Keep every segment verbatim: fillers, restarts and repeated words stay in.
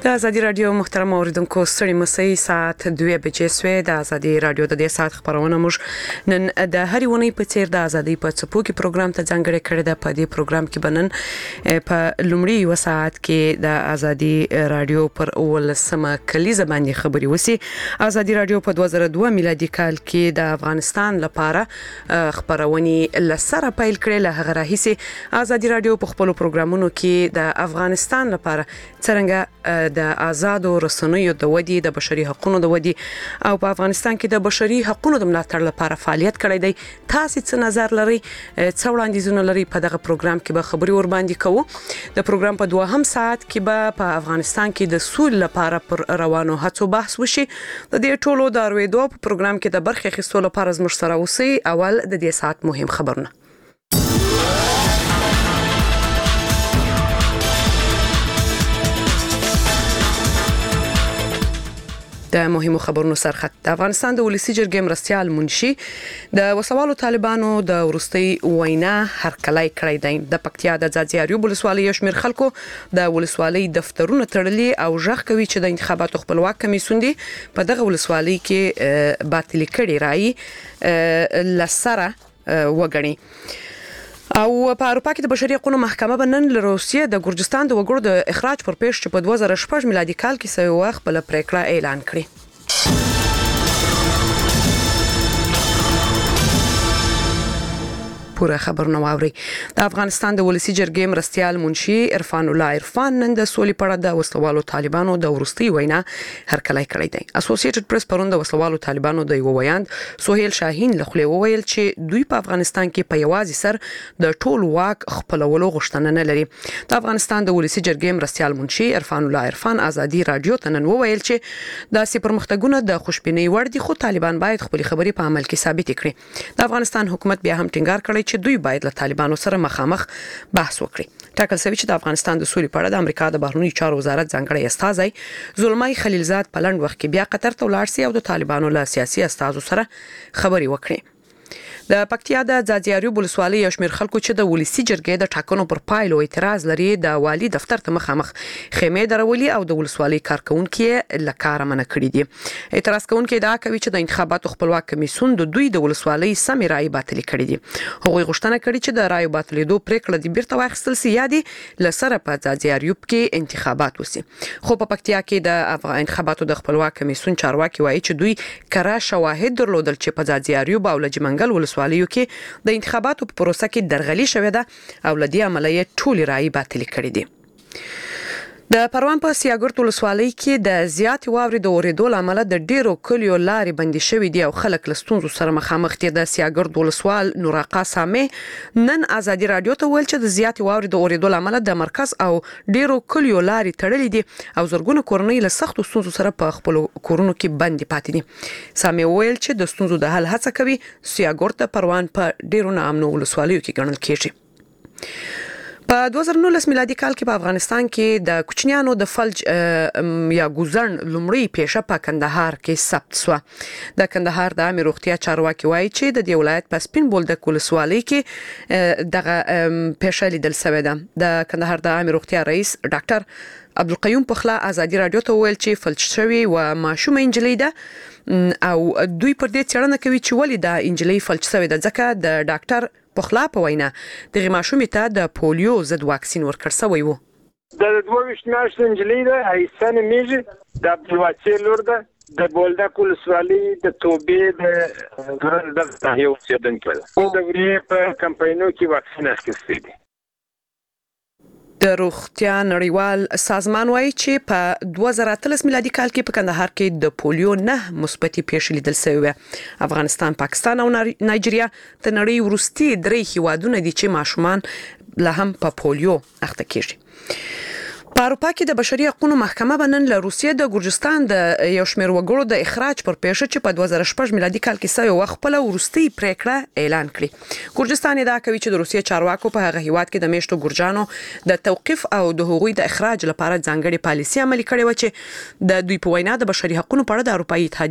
د ازادي رادیو محترم اوریدونکو ستړي مسئ ساعت دوه بجې سوې د ازادي رادیو د دې ساعت خبرونه موږ نن د هرې ونې په څیر د ازادي په څپو کې پروګرام ته ځانګړی کړی د په دې پروګرام کې بنن په لومړي یو ساعت کې د ازادي رادیو پر ولسمه کلیزه باندې خبري وسی. ازادي رادیو په دوه زره دوه میلادي کال کې د افغانستان لپاره خبرونه لسره پیل کړې. له هغه راهیسې ازادي رادیو په خپل پروګرامونو کې د افغانستان لپاره څنګه د آزادو رسنیو د ودی د بشري حقوقو د ودی او په افغانستان کې د بشري حقوقو د ملاتړ لپاره فعالیت کړی دی. تاسو څه نظر لرئ؟ څو وړاندیزونه لرئ؟ په دغه پروګرام کې به خبري ور باندې کوو. د پروګرام په دوهم ساعت کې به په افغانستان کې د سولې لپاره پر روانو هڅو بحث وشي. د دې ټولو د اړویدو په پروګرام کې د برخې اخیستلو لپاره زموږ سره اوسئ. اول د دې ساعت مهم خبرونه. د مهمو خبرونو سرخط. د افغانستان د ولسی جرګې مرستيال منشي د وسوالو طالبانو د ورستي وینا هرکلای کړی دی. د پکتیا د ځاځیاریو ولسوالۍ یو شمېر خلکو د ولسوالۍ دفترونه تړلي او ژغ کوي چې د انتخاباتو خپلواک کمیسیون دی په دغه ولسوالۍ کې باطل کړي رائے لسره وګڼي. او په اروپا کې د بشري حقوقو محکمه بنن له روسیې د ګورجستان د وګړو د اخراج پر پیښ چې په دوه زره شپږ میلادي کال کې سوي وخت بل پریکړه اعلان کړې. پوره خبرونه واوري. د افغانستان د ولسی جرګې مرستيال منشي عرفان الله عرفان نن د سولې په اړه د وسلوالو طالبانو د ورستي وینا هرکلای کړی دی. اسوسییټډ پریس پروند د وسلوالو طالبانو د یو ویاند سهیل شاهین لخوا ویل چې دوی په افغانستان کې په یوازې سر د ټول واک خپلولو غوښتنه نه لري. د افغانستان د ولسی جرګې مرستيال منشي عرفان الله عرفان ازادي رادیو ته نن ویل چې د سي پرمختګونو د خوشبینۍ وړ دي، خو طالبان باید خپل خبرې په عمل کې ثابت کړي. د افغانستان حکومت بیا هم ټینګار کړی چې دوی باید له طالبانو سره مخامخ بحث وکړي. ټاکل شوی چې د افغانستان د سولې په اړه د امریکا د بهرنیو چارو وزارت ځانګړی استازی زلمای خلیلزاد په لند وخت کې بیا قطر ته ولاړ سي او د طالبانو له سیاسي استازو سره خبري وکړي. د پکتیا د ځاځیاریو ولسوالۍ یو شمېر خلکو چې د ولسی جرګې د ټاکنو پر پایلو اعتراض لري د والی دفتر ته مخامخ خیمه درولي او د ولسوالۍ کارکونکو له کار منع کړی دي. اعتراض کوونکي دا کوي چې د انتخاباتو خپلواک کمیسیون د دوی د ولسوالۍ سمې رائے باطل کړې دي. هغوی غوښتنه کړې چې د رائے باطلېدو پریکړه د بیرته واخیستل شي یا د لسره په ځاځیاریو کې انتخابات وسی. خو په پکتیا کې د انتخاباتو د خپلواک کمیسیون چارواکي وایي چې دوی کره شواهد درلودل چې په ځاځیاریو او لجمنګل ولسوالۍ والیو کې د انتخاباتو په پروسه کې درغلي شوې ده او لدی عملیه ټول رائے باطل کړې دي. د پروان په سیاګرت ولسوالۍ کې د زیات واوري د اوریدو لامل د ډیرو کلیو لارې بندي شوې دي او خلک له ستونزو سره مخامخ دي. د سیاګرت ولسوال نوراقا سامي نن ازادي رادیو ته ویل چې د زیات واوري د اوریدو لامل د مرکز او ډیرو کلیو لارې تړلې دي او زرګونه کورنۍ له سختو ستونزو سره په خپل کورونو کې بندي پاتې دي. سامي ویل چې د ستونزو د حل هڅه کوي. سیاګرت د پروان په ډیرو نامنو ولسوالیو کې ګڼل کیږي. په دوه زره نولس میلادي کال کې په افغانستان کې د کوچنیانو د فلج یا ګوزن لومړی پیښه په کندهار کې ثبت شوه. د کندهار د عامه روغتیا چارواکي وایي چې د دې ولایت په سپین بولدک ولسوالۍ کې دغه پیښه لیدل شوې ده. د کندهار د عامه روغتیا رئیس ډاکټر عبدالقیوم پخلا ازادي رادیو ته ویل چې فلج شوی و ماشومه انجلۍ ده او دوی پر دې څرنه کوي چې ولې د انجلۍ فلج شوی ده ځکه د ډاکټر پخلا په وینا د غماشومې ته د پولیو ضد واکسین ورکړ شوی وو. د دوه ویشت میاشتې انجلۍ ده ایسان میږي د عبدالواچې لور ده د بولدک ولسوالۍ د توبې د ګرن د تهیه اوسیدونکې ده. د ورې په کمپاینو کې واکسین اخیستی دي. د روغتیا نړیوال سازمان وایي چې په دوه زره اتلس میلادي کال کې په کندهار کې د پولیو نه مثبتې پیښې لیدل شوې. افغانستان، پاکستان او نایجیریا د نړۍ وروستي درې هیوادونه دي چې ماشومان له هم په پولیو اخته کیږي. په اروپا کې د بشري حقوقو محکمه بنن له روسیې د ګورجستان د یو شمېر وګړو د اخراج پر پیښه چې په دوه زره شپږ میلادي کال کې سوي وخت په ورستي پریکړه اعلان کړې. ګورجستان دا کوي چې د روسیې چارواکو په هغه هیواد کې د میشتو ګورجانو د توقيف او د حقوقي د اخراج لپاره ځانګړي پالیسي عملي کړې و چې د دوی په وینا د بشري حقوقو په اړه د اروپאי اتحادیه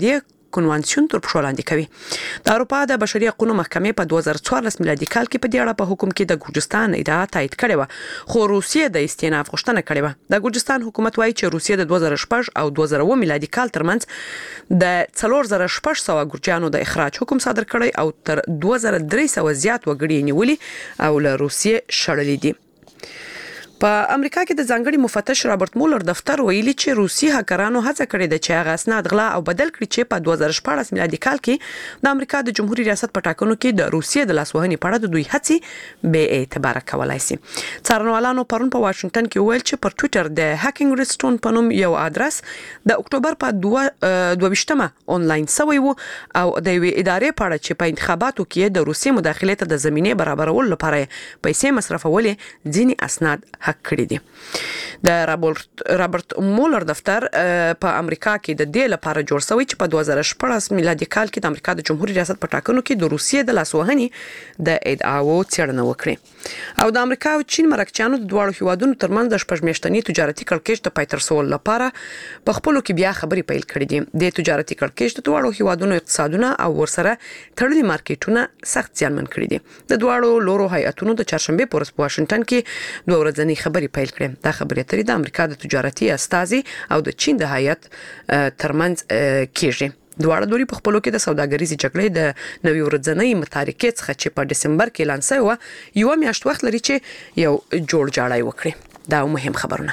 کنوانسیون تر پښو لاندې کوي. د اروپا د بشري حقوقو محکمې په دوه زره څوارلس میلادي کال کې په دې اړه په حکم کې د ګورجستان ادعا تایید کړې و، خو روسیې د استیناف غوښتنه کړې و. د ګورجستان حکومت وايي چې روسیې د دوه زره شپږ او دوه زره اووه میلادي کال ترمنځ د څلور زره شپږ سوه ګورجانو د اخراج حکم صادر کړی او تر دوه زره درې سوه زیات وګړي نیولي او له روسیې شړلې دي. په امریکا کې د ځانګړي مفتش رابرټ مولر دفتر ویلي چې روسي هکرانو هڅه کړې ده چې هغه اسناد غلا او بدل کړي چې په دوه زره شپاړس میلادي کال کې د امریکا د جمهوریت ریاست په ټاکنو کې د روسیې د لاسوهنې په اړه د دوی هڅې به اعتبار کولای شي. څارنوالانو پرون په واشنگټن کې ویل چې پر ټوئیټر د هکینګ ریسټون په نوم یو ادرس د اکتوبر په دوه ویشتمه آنلاین شوی وو او د یوې ادارې په اړه چې په انتخاباتو کې د روسي مداخلې ته د زمینه برابرولو لپاره پیسې مصرفولې ځینی اسناد حق کړی دي. د رابرټ رابرټ مولر دفتر په امریکا کې د دې لپاره جوړ شوی چې په دوه زره شپاړس میلادي کال کې د امریکا د جمهوریت ریاست په ټاکنو کې د روسیې د لاسوهنې د ادعاو څېړنه وکړي او د امریکا او چین مرکچیانو د دواړو هیوادونو ترمنځ د شپږ میاشتني تجارتي کړکېچ د پای ته رسولو لپاره په خپلو کې بیا خبرې پیل کړې دي. د تجارتي کړکېچ د دواړو هیوادونو اقتصادونه او ورسره تړلي مارکیټونه سخت زیانمن کړي دي. د دواړو لورو هیئتونو د چهارشنبه په ورځ په واشنگټن کې دوه ورځنۍ خبرې پیل کړې. دا خبرې اترې د امریکا د تجارتي استازي او د چین د هیئت ترمنځ کېږي. دواړه دوی په خپلو کې د سوداګریزې جګړې د نوي ورځنۍ متارکې څخه چې په دسمبر کې اعلان شوی و یو میاشت وخت لري چې یو جوړ جاړی وکړي. دا مهم خبرونه.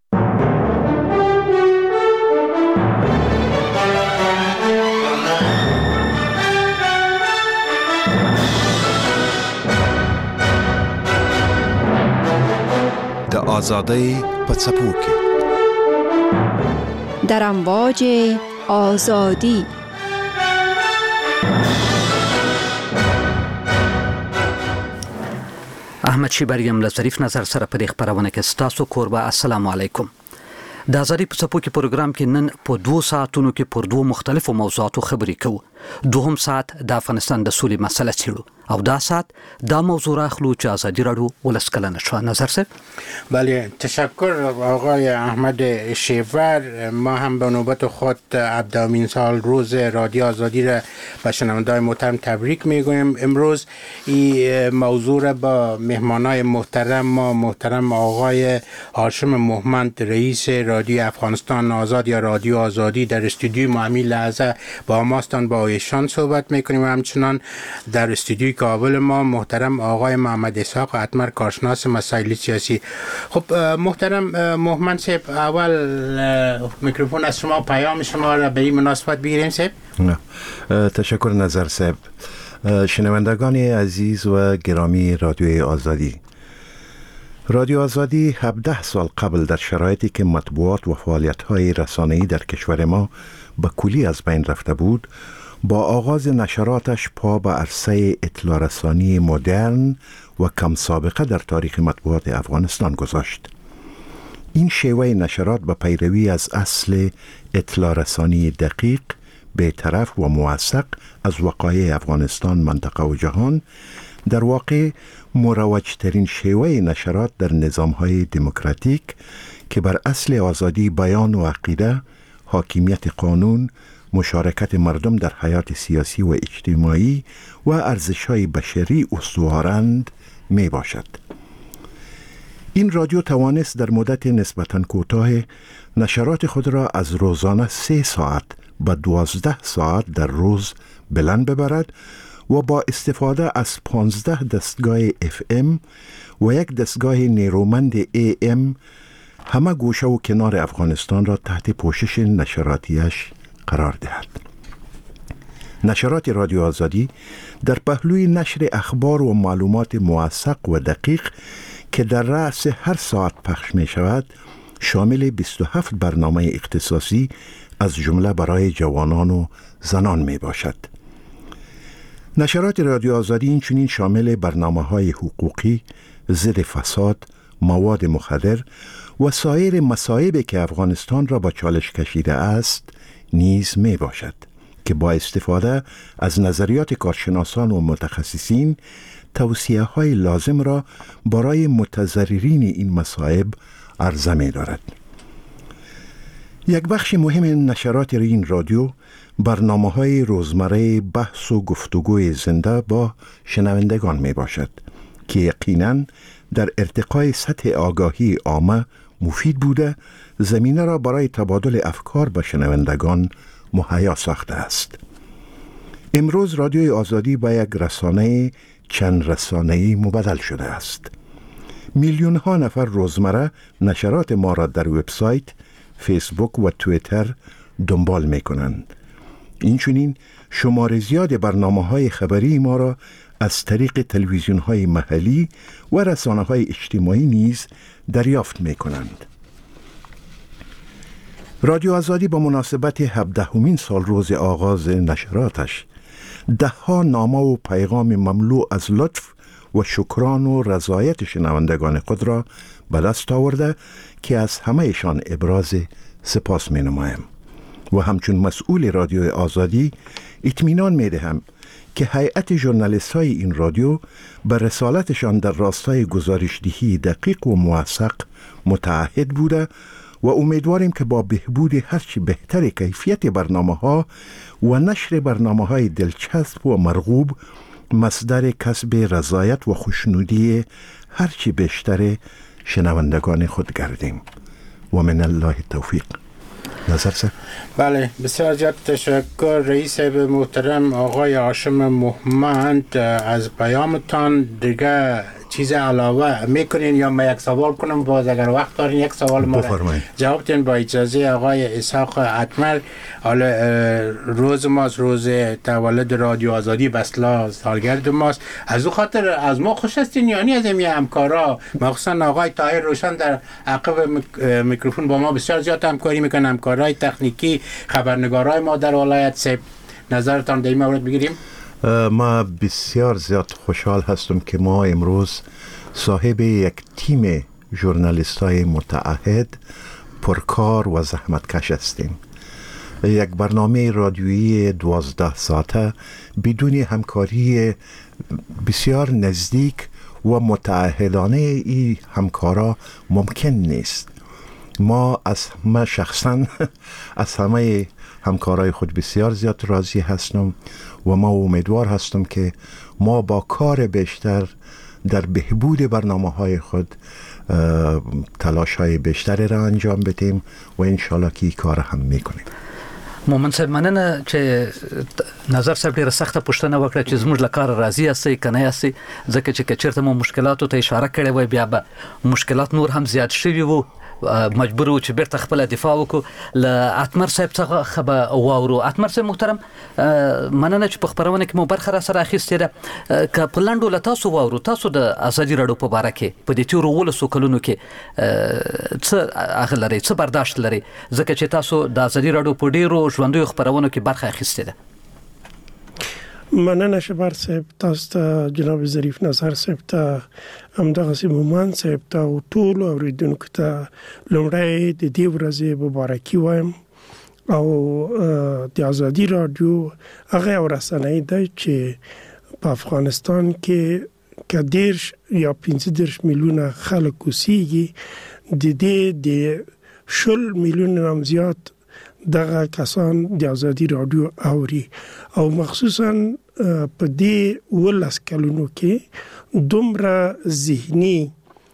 د آزادی په څپو کې در امواج آزادی احمد شیبریم له ظریف نظر سره په دې خبرونه کې ستاسو کوربه. السلام علیکم. د آزادی په څپو کې پروګرام کې نن په دوه ساعتونو کې پر دوه مختلفو موضوعاتو خبرې کوو. دوهم ساعت د افغانستان د سولې مسله څیړو او دا ساعت دا موضوع راخلو چې آزادی راډیو ولس کلنه شو. نظر صاحب. بله تشکر آقای احمد شیبر. ما هم به نوبت خود هفدهمین سال روز رادیو آزادی را به شنوندگان محترم تبریک میگویم. امروز این موضوع را با مهمانای محترم ما محترم آقای هاشم مومند رئیس رادیو افغانستان آزاد یا رادیو آزادی در استودیوی ما همین لحظه با ماستان با ایشان صحبت میکنیم و همچنان در استودیوی کابل ما محترم آقای محمد اسحاق اتمر کارشناس مسائل سیاسی. خب محترم مومند صاحب اول میکروفون از شما پیام شما را به این مناسبت بگیریم صاحب. تشکر نظر صاحب. شنوندگان عزیز و گرامی رادیوی آزادی، رادیو آزادی هفده سال قبل در شرایطی که مطبوعات و فعالیت‌های رسانه‌ای در کشور ما به کلی از بین رفته بود، با آغاز نشراتش پا به عرصه اطلاع رسانی مدرن و کم سابقه در تاریخ مطبوعات افغانستان گذاشت. این شیوه نشرات به پیروی از اصل اطلاع رسانی دقیق، بی‌طرف و موثق از وقایع افغانستان، منطقه و جهان در واقع مروجترین شیوه نشرات در نظام‌های دموکراتیک که بر اصل آزادی بیان و عقیده، حاکمیت قانون، مشارکت مردم در حیات سیاسی و اجتماعی و ارزش‌های بشری استوارند می باشد. این رادیو توانست در مدت نسبتاً کوتاه نشرات خود را از روزانه سه ساعت به دوازده ساعت در روز بلند ببرد و با استفاده از پانزده دستگاه اف ام و یک دستگاه نیرومند ای ام همه گوشه و کنار افغانستان را تحت پوشش نشراتیش قرار دهد. نشرات رادیو آزادی در پهلوی نشر اخبار و معلومات موثق و دقیق که در رأس هر ساعت پخش می شود شامل بیست و هفت برنامه اختصاصی از جمله برای جوانان و زنان می باشد. نشرات رادیو آزادی این چنین شامل برنامه‌های حقوقی، ضد فساد، مواد مخدر و سایر مصائبی که افغانستان را با چالش کشیده است نیز می باشد که با استفاده از نظریات کارشناسان و متخصصین توصیه های لازم را برای متضررین این مصائب عرضه می دارد. یک بخش مهم نشرات این رادیو برنامه‌های روزمره بحث و گفتگوی زنده با شنوندگان می باشد که یقیناً در ارتقای سطح آگاهی عامه مفید بوده، زمینه را برای تبادل افکار با شنوندگان مهیا ساخته است. امروز رادیوی آزادی با یک رسانه چند رسانه‌ای مبدل شده است. میلیون ها نفر روزمره نشرات ما را در وبسایت، فیسبوک و توییتر دنبال می کنند. اینچنین شمار زیاد برنامه‌های خبری ما را از طریق تلویزیون‌های محلی و رسانه‌های اجتماعی نیز دریافت می کنند. رادیو آزادی با مناسبت هفدهمین سال روز آغاز نشراتش ده‌ها نامه و پیغام مملو از لطف و شکران و رضایت شنوندگان خود را به دست آورده که از همه‌شان ابراز سپاس می نمایم و همچون مسئول رادیو آزادی اطمینان می دهم که هیئت ژورنالیست های این رادیو به رسالتشان در راستای گزارش‌دهی دقیق و موثق متعهد بوده و امیدواریم که با بهبود هرچی بهتر کیفیت برنامه‌ها و نشر برنامه‌های دلچسب و مرغوب مصدر کسب رضایت و خوشنودی هرچی بیشتر شنوندگان خود گردیم و من الله توفیق. نظر سر؟ بله، بسیار زیاد تشکر رئیس محترم آقای هاشم محمد از پیامتان. دیگه چیز علاوه میکنین یا من یک سوال کنم؟ باز اگر وقت دارین یک سوال ما جواب تین با اجازه آقای اسحاق اتمر. حالا روز ماست، روز تولد رادیو آزادی، بسلا سالگرد ماست. از او خاطر از ما خوش هستین یعنی از این همکارا، مخصوصا آقای طاهر روشن در عقب میکروفون با ما بسیار زیاد همکاری میکنن، همکارای تکنیکی، خبرنگارای ما در ولایت سیب. نظرتان در این مورد بگیریم؟ ما بسیار زیاد خوشحال هستم که ما امروز صاحب یک تیم ژورنالیست های متعهد، پرکار و زحمتکش هستیم. یک برنامه رادیویی دوازده ساعته بدون همکاری بسیار نزدیک و متعهدانه این همکارا ممکن نیست. ما از ما شخصا از همه همکارای خود بسیار زیاد راضی هستم و ما امیدوار هستم که ما با کار بیشتر در بهبود برنامه‌های خود تلاش‌های بیشتری را انجام بدیم و انشالله که این کار هم میکنیم. مومن صاحب مننه چې نظر صاحب ډیره سخته پوښتنه وکړه چې زموږ له کاره راضي یاستئ که نه یاستئ، ځکه چې که چېرته مو مشکلاتو ته اشاره کړې وای بیا به مشکلات نور هم زیات شوي وو، مجبور وو چې بیرته خپله دفاع وکړو. له اتمر صاحب څخه به واورو. اتمر صاحب محترم، مننه چې په خپرونه کې مو برخه را سره اخیستې ده. که په لنډو له تاسو واورو، تاسو د ازادي راډیو په باره کې په دې تېرو اوولسو کلونو کې څه هغه لرئ، څه برداشت لرئ، ځکه چې تاسو د ازادي راډیو په ډېرو ژوندیو خپرونو کې برخه اخیستې ده؟ مننه شبر صاحب، تاسو ته جناب ظریف نظر صاحب ته، همدغسې مومن صاحب ته او ټولو اورېدونکو ته لومړی د دې ورځې مبارکي وایم. او د ازادي راډیو هغه یو رسنۍ ده چې په افغانستان کې که دېرش یا پنځه دېرش میلیونه خلک اوسېږي، د دې د شل میلیونه هم زیات دغه کسان د ازادي راډیو اوري، او مخصوصا په دې ولس کلونو کې دومره ذهني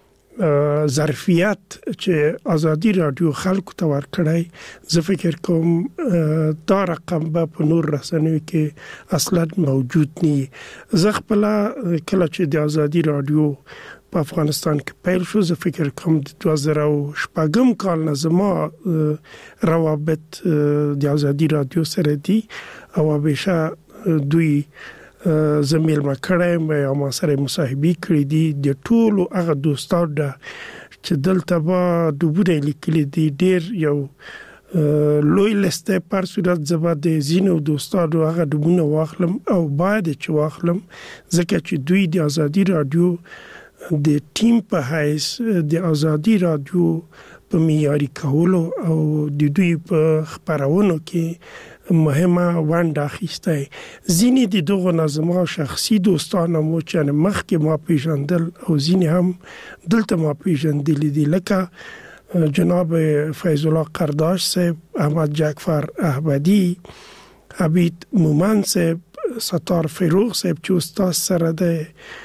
ظرفیت چې ازادي راډیو خلکو ته ورکړی، زه فکر کوم دا رقم به په نور رسنیو کې اصلا موجود نه. زه خپله کله چې د ازادي راډیو په افغانستان کې پیل شو، زه فکر کوم د دوه زره او شپږم کال نه زما روابط د ازادي راډیو سره دي او همیشه دوی زمیل ما کړی یا ما سره مصاحبې کړې دي. د ټولو هغه دوستانو چې دلته به ډوبونه لیکلي دي، ډېر یو لوی لسته پر صورت زبا د ځینو دوستانو هغه ډوبونه واخلم او باید چې واخلم، ځکه چې دوی د ازادي راډیو د ټیم په حیث د ازادي راډیو په معیاري کولو او د دوی په خپرونو کې مهمه ونډه اخیسته. ځینې د دغو نظمو شخصي دوستان مو چې مخکې ما پیژندل او ځینې هم دلته ما پیژندل دي، لکه جناب فیض الله قرداش صاحب، احمد جعفر احمدی، عبید مومن صاحب، ستار فیروغ صاحب چې استاد سره ده،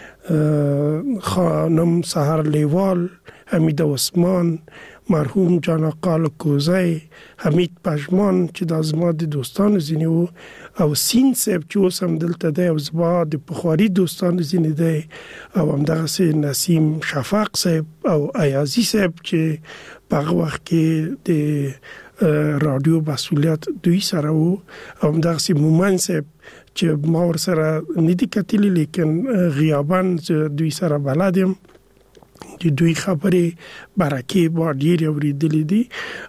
خانم سحر لیوال، حمید عثمان، مرحوم جان آقا کوزی، حمید پشمان چې د زما د دوستانو ځینې وو، او سین صاحب چې اوس هم دلته دی او زما د پخواني دوستانو ځینې دی، او همدغسې نسیم شفق صاحب او ایازي صاحب چې په هغه وخت کې د رادیو مسؤلیت دوی سره وو، او همدغسې مومن صاحب چې ما ورسره نه دي کتلي لیکن غیاباً دوی سره بلد یم، چې دوی خبرې برکې با ډېرې اورېدلې دي،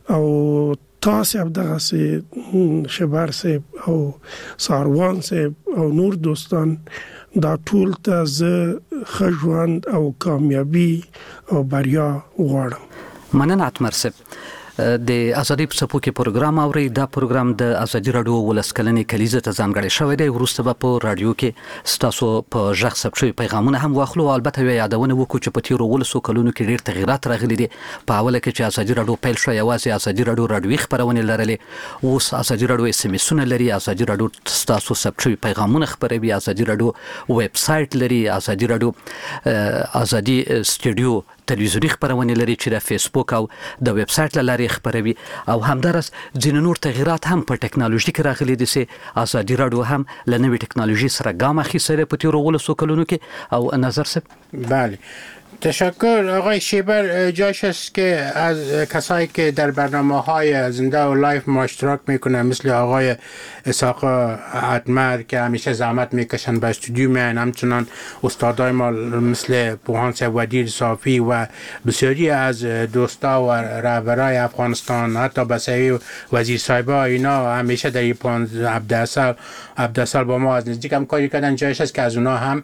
او تاسې همدغسې شبر صاحب او ساروان صاحب او نور دوستان، دا ټول ته زه ښه ژوند او کامیابي او بریا غواړم. مننه اتمر صاحب. د ازادي په څپو کې پروګرام اوري. دا پروګرام د ازادي رادیو ولسکلنې کلیزه ته ځانګړی شوی دی. وروسته به په رادیو کې ستاسو په ژغ ثبت شوي پیغامونه هم واخلو. البته یو یادونه وکړو چې په تیرو ولسو کلونو کې ډېر تغیرات راغلي دي. په اوله کې چې ازادي رادیو پیل شو یوازې ازادي رادیو رادیوي خبرونه لرلې، اوس ازادي رادیو اس ام اسونه لري، ازادي رادیو ستاسو ثبت شوي پیغامونه خبروي، ازادي رادیو ویب سایټ لري، ازادي رادیو ازادي سټوډیو تلویزیونی خبرونه لري چې د فیسبوک او د ویب سایټ لارې خبروي، او همدارس ځینې نور تغیرات هم په ټکنالوژي کې راغلي دي چې ازادي رادیو هم له نوې ټکنالوژي سره ګام اخیستی په تیرو ولسو کلونو کې. او نظر صاحب. بله، تشکر آقای شیبر. جاش است که از کسایی که در برنامه های زنده و لایف ما اشتراک میکنن مثل آقای اسحاق اتمر که همیشه زحمت میکشن به استودیو میان، همچنان استادای ما مثل پوهان صاحب ودیر صافی و بسیاری از دوستا و رهبرای افغانستان، حتی بسیاری وزیر صاحبا، اینا همیشه در این عبدالسال عبدالسال با ما از نزدیک هم کاری کردن. جایش است که از اونا هم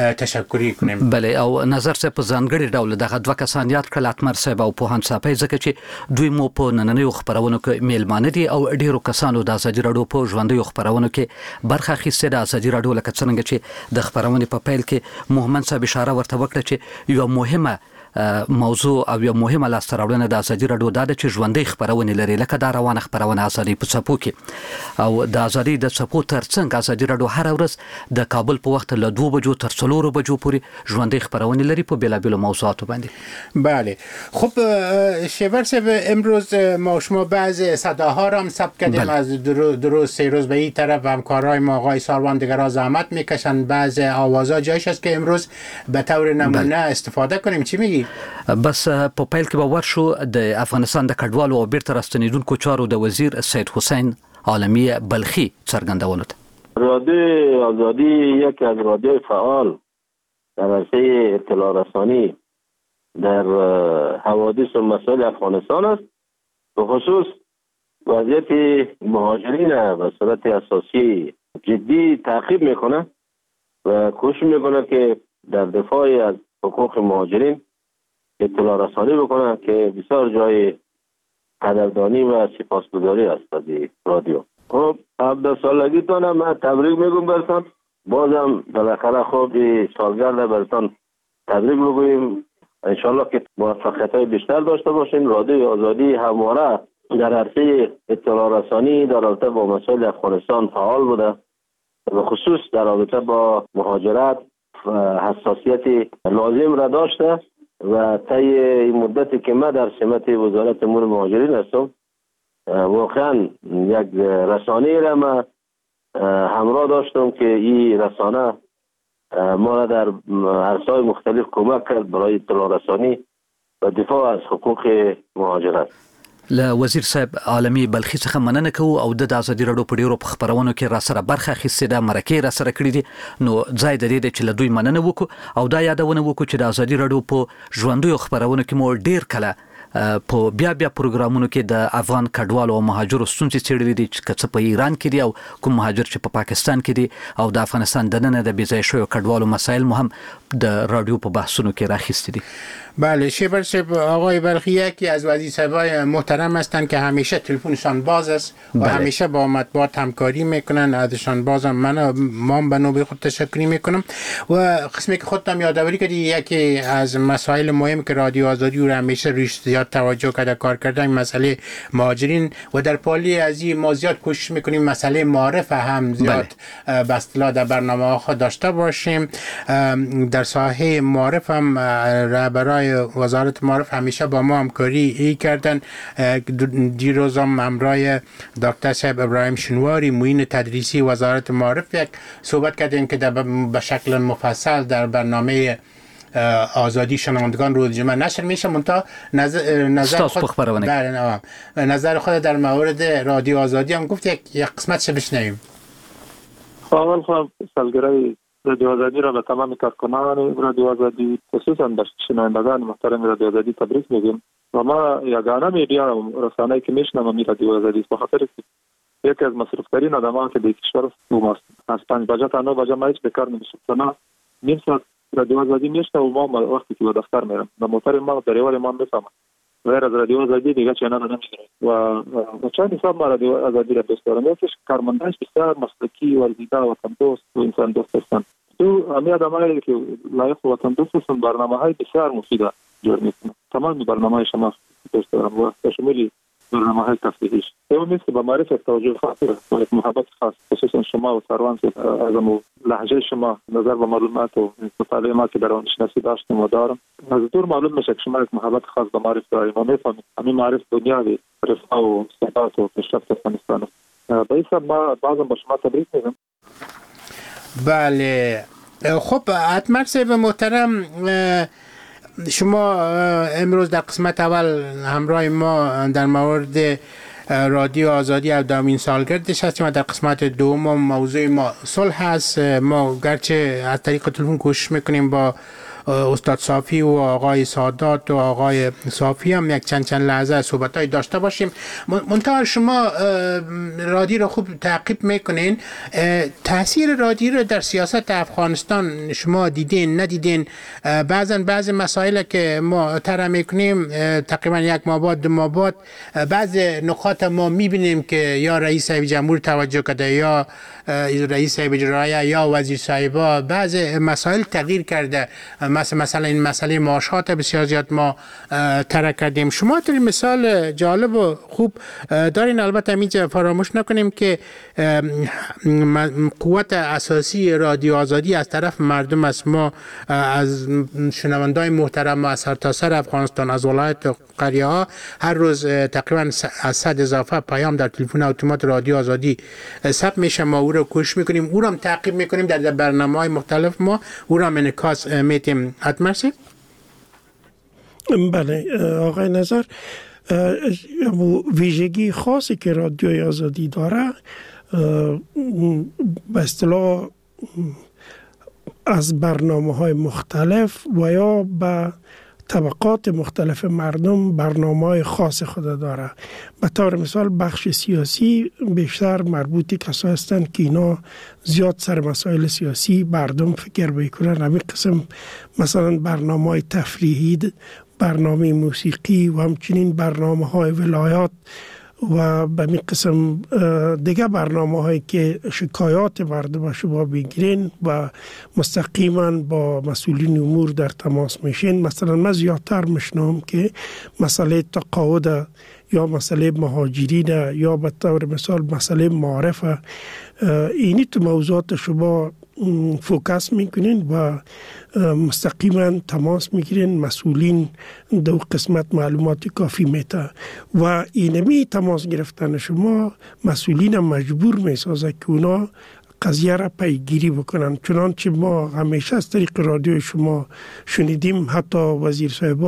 تشکری کنیم. بله، او نظر صاحب په ځانګړي ډول دغه دوه کسان یاد کړل، اتمر صاحب او پوهان صاحب، ځکه چې دوی مو په نننیو خبرونو کې میلمانه دي او ډیرو کسانو د ازادي رادیو په ژوندیو خبرونو کې برخه اخیستې ده. ازادي رادیو لکه څنګه چې د خبرونې په پیل کې محمد صاحب اشاره ورته وکړه چې یو مهمه موضوع او یو مهمه لاسته راوړنه د ازادي رادیو دا ده چې ژوندۍ خبرونه لري، لکه دا روانه خبرونه ازادي په څپو کې، او د ازادي د څپو ترڅنګ ازادي رادیو هر ورځ د کابل په وخت له دوه بجو تر څلورو بجو پورې ژوندۍ خبرونه لري په بیلابیلو موضوعاتو باندې. بله، خب شیبر صاحب، امروز ما شما بعض صداها را هم ثبت کردیم. بله. از درست سه روز به این طرف همکارای ما آقای ساروان دیگرها زحمت میکشن، بعض آوازها جایش است که امروز به طور نمونه بله. استفاده کنیم. چی میگی؟ بس په پیل کې به ورشو د افغانستان د کډوالو او بیرته راستنیدونکو چارو د وزیر سید حسین عالمی بلخی څرګندونه ده. رادیو آزادی یکی از رادیوی فعال در عرصه اطلاع رسانی در حوادث و مسائل افغانستان است. به خصوص وضعیت مهاجرین به صورت اساسی جدی تعقیب میکنه و کوشش میکنه که در دفاع از حقوق مهاجرین اطلاع رسانی بکنه که بسیار جای قدردانی و سپاسگزاری است از رادیو. خب عبدالسالگیتان هم من تبریک میگم برتان، بازم بالاخره خوب سالگرد برتان تبریک بگویم. انشالله که موفقیت های بیشتر داشته باشیم. رادیو آزادی همواره در عرصه اطلاع رسانی در رابطه با مسائل افغانستان فعال بوده، به خصوص در رابطه با مهاجرت حساسیت لازم را داشته و طی این مدتی که من در سمت وزارت امور مهاجرین هستم واقعا یک رسانه را من همراه داشتم که این رسانه ما را در عرصه‌های مختلف کمک کرد برای اطلاع رسانی و دفاع از حقوق مهاجرت. له وزیر صاحب عالمی بلخی څخه مننه کوو او د ازادي رادیو په ډیرو خبرونو کې را سره برخه اخیستې ده، مرکې را سره کړې دي، نو ځای د دې چې له دوی مننه وکړو او دا یادونه وکړو چې د ازادي رادیو په ژوندیو خبرونو کې مو ډیر کله په بیا بیا پروګرامونو کې د افغان کډوالو او مهاجرو ستونزې څېړلې دي چې څه په ایران کې دي او کوم مهاجر چې په پا پاکستان کې دي او د افغانستان دننه د بې ځای شویو کډوالو مسایل مو هم د رادیو په بحثونو کې راخیستې دي. بله شیبر صاحب، آقای بلخی یکی از وزیرای محترم هستند که همیشه تلفنشان باز است و بله. همیشه با مطبوعات همکاری میکنن. ازشان بازم من ما به نوبه خود تشکر میکنم. و قسمی که خودم یادآوری کردی یکی از مسائل مهم که رادیو آزادی رو همیشه روش زیاد توجه کرده کار کردن مسئله مهاجرین و در پالی از این ما زیاد کوشش میکنیم مسئله معرف هم زیاد بله. به اصطلاح در برنامه ها داشته باشیم. در ساحه معرف هم رهبرای وزارت معرف همیشه با ما همکاری ای کردن. دیروز هم همراه دکتر صاحب ابراهیم شنواری معین تدریسی وزارت معرف یک صحبت کردیم که به شکل مفصل در برنامه آزادی شنوندگان روز جمعه نشر میشه. منتها نظر نظر خود در نظر خود در مورد رادیو آزادی هم گفت یک یک قسمتش بشنویم. اول خواهم سالگرد رادیو آزادی را به تمام کارکنان رادیو آزادی خصوصا به شنوندگان محترم رادیو آزادی تبریک میگیم و ما یگانه میډیا و رسانه‌ای که میشنوم می رادیو آزادی به خاطر یکی از مصرف‌ترین آدم‌ها که در کشور از پنج بجه تا نه بجه ما هیچ بکار نمیشه. نه نیم ساعت رادیو آزادی میشنوم ما وقتی که به دفتر میرم و موتور ما در یوال ما میفهمم غیر از رادیو آزادی دیگه چنان نمیگیره و و چند حساب ما رادیو آزادی را دوست دارم. یکیش کارمندانش بسیار مسلکی ورزیده و وطن دوست و انسان دوست هستند. دو امی آدمایی که لایق وطن دوست هستند برنامه‌های بسیار مفید جور میکنند. تمام برنامه‌های شما دوست دارم و شامل برنامه‌های تفریحی اون نیست که با معرفت توجه خاص و محبت خاص خصوصا شما و سروان از لهجه شما نظر و معلومات و مطالعه ما که در آن شناسی داشتیم و دارم از دور معلوم میشه که شما یک محبت خاص به معرفت دارید و میفهمید همین معرفت دنیاوی رفاه و ثبات و پیشرفت افغانستان است. به این سبب ما بعضا با شما تبریک میگم. بله خب اتمر صاحب محترم، شما امروز در قسمت اول همراه ما در مورد رادیو آزادی هفدهمین سالگردش هستیم و در قسمت دوم موضوع ما صلح هست. ما گرچه از طریق تلفن کوشش میکنیم با استاد صافی و آقای سادات و آقای صافی هم یک چند چند لحظه صحبتای داشته باشیم. منتها شما رادیو رو خوب تعقیب میکنین، تاثیر رادیو رو در سیاست افغانستان شما دیدین ندیدین؟ بعضا بعض مسائل که ما طرح میکنیم تقریبا یک ماه بعد دو ماه بعد بعض نکات ما میبینیم که یا رئیس جمهور توجه کرده یا رئیس اجرایی یا وزیر صاحبا بعض مسائل تغییر کرده. مثلا مثلا این مسئله معاشات بسیار زیاد ما طرح کردیم. شما در مثال جالب و خوب دارین. البته اینجا فراموش نکنیم که قوت اساسی رادیو آزادی از طرف مردم است. ما از شنوندای محترم از سرتاسر افغانستان از ولایت و قریه ها هر روز تقریبا از صد اضافه پیام در تلفن اتومات رادیو آزادی ثبت میشه. ما او رو کوشش میکنیم، او رو هم تعقیب میکنیم در برنامه‌های مختلف ما او رو هم انعکاس میتیم. اتمرسی؟ بله آقای نظر، ویژگی خاصی که رادیوی آزادی داره به اصطلاح از برنامه‌های مختلف و یا به طبقات مختلف مردم برنامه‌های خاص خود داره. به طور مثال بخش سیاسی بیشتر مربوطی کسایی هستند که اینا زیاد سر مسائل سیاسی مردم فکر میکنن. همین قسم مثلا برنامه‌های تفریحی، برنامه موسیقی و همچنین برنامه‌های ولایات و به می قسم دیگه برنامه هایی که شکایات مردم شما بگیرین و مستقیما با مسئولین امور در تماس میشین. مثلا من زیادتر میشنم که مسئله تقاعد یا مسئله مهاجرین یا به طور مثال مسئله معرف، اینی تو موضوعات شما فوکس میکنین و مستقیما تماس میگیرین. مسئولین دو قسمت معلومات کافی میته و اینمی تماس گرفتن شما مسئولین مجبور میسازه که اونا قضیه را پیگیری بکنن. چنانچه ما همیشه از طریق رادیو شما شنیدیم حتی وزیر صاحبا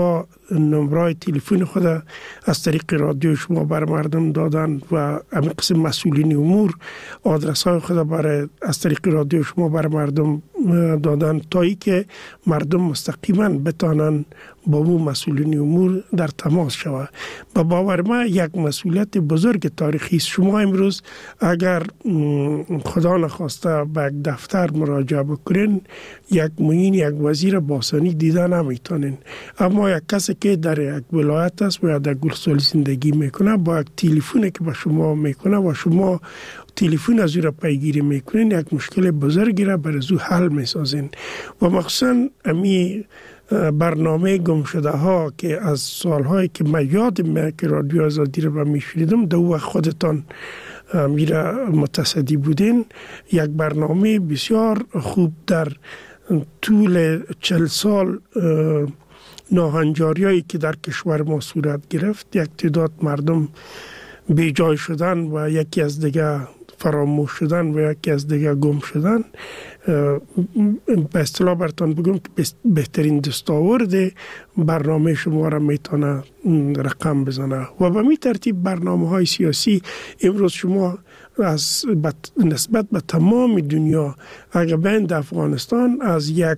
نمره تلفن خود از طریق رادیو شما بر مردم دادن و همین قسم مسئولین امور آدرس های خود برای از طریق رادیو شما بر مردم دادن تا ای که مردم مستقیما بتانن با اون مسئولین امور در تماس شود. با باور ما یک مسئولیت بزرگ تاریخی است. شما امروز اگر خدا نخواسته به یک دفتر مراجعه بکنین یک معین یک وزیر باسانی دیده نمیتونین، اما یک کسی که در یک ولایت است و یا در گلسول زندگی میکنه با یک تلفنی که به شما میکنه و شما تلفن از او را پیگیری میکنین یک مشکل بزرگی را برای او حل میسازین. و مخصوصا امی برنامه گم شده ها که از سالهایی که من یاد میاد که رادیو آزادی رو با میشنیدم دو وقت خودتان میره متصدی بودین، یک برنامه بسیار خوب در طول چل سال ناهنجاری هایی که در کشور ما صورت گرفت، یک تعداد مردم بی جای شدن و یکی از دیگه فراموش شدن و یکی از دیگه گم شدن. به اصطلاح براتون بگم که بهترین دستاورد برنامه شما را میتونه رقم بزنه و به می ترتیب برنامه های سیاسی امروز شما از نسبت به تمام دنیا اگر بین افغانستان از یک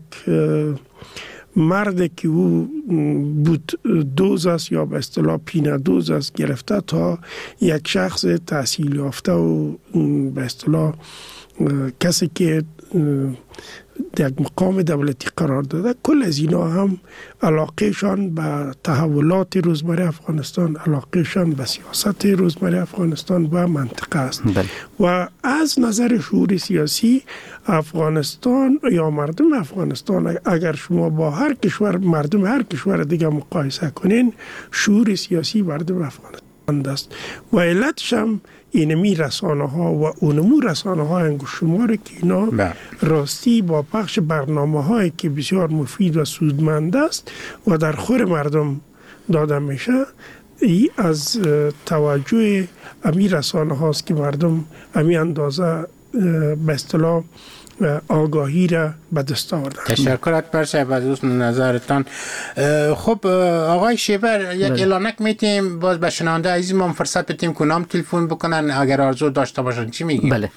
مرد که او بود دوز است یا به اصطلاح پینه دوز است گرفته تا یک شخص تحصیل یافته و به اصطلاح کسی که یک مقام دولتی قرار داده، کل از اینا هم علاقهشان به تحولات روزمره افغانستان، علاقهشان به سیاست روزمره افغانستان و منطقه است. بله. و از نظر شعور سیاسی افغانستان یا مردم افغانستان اگر شما با هر کشور مردم هر کشور دیگه مقایسه کنین، شعور سیاسی مردم افغانستان است و علتش هم اینمی رسانه ها و اونمو رسانه ها انگوش شماره که اینا راستی با پخش برنامه هایی که بسیار مفید و سودمند است و در خور مردم داده میشه، ای از توجه امی رسانه هاست که مردم امی اندازه به اصطلاح آگاهی را به دست آوردن. تشکرات برشب از دوست نظرتان. خب آقای شیبر یک اعلانک میتیم باز به شنونده عزیز ما فرصت بدیم که نام تلفن بکنن اگر آرزو داشته باشن. چی میگی؟ بله.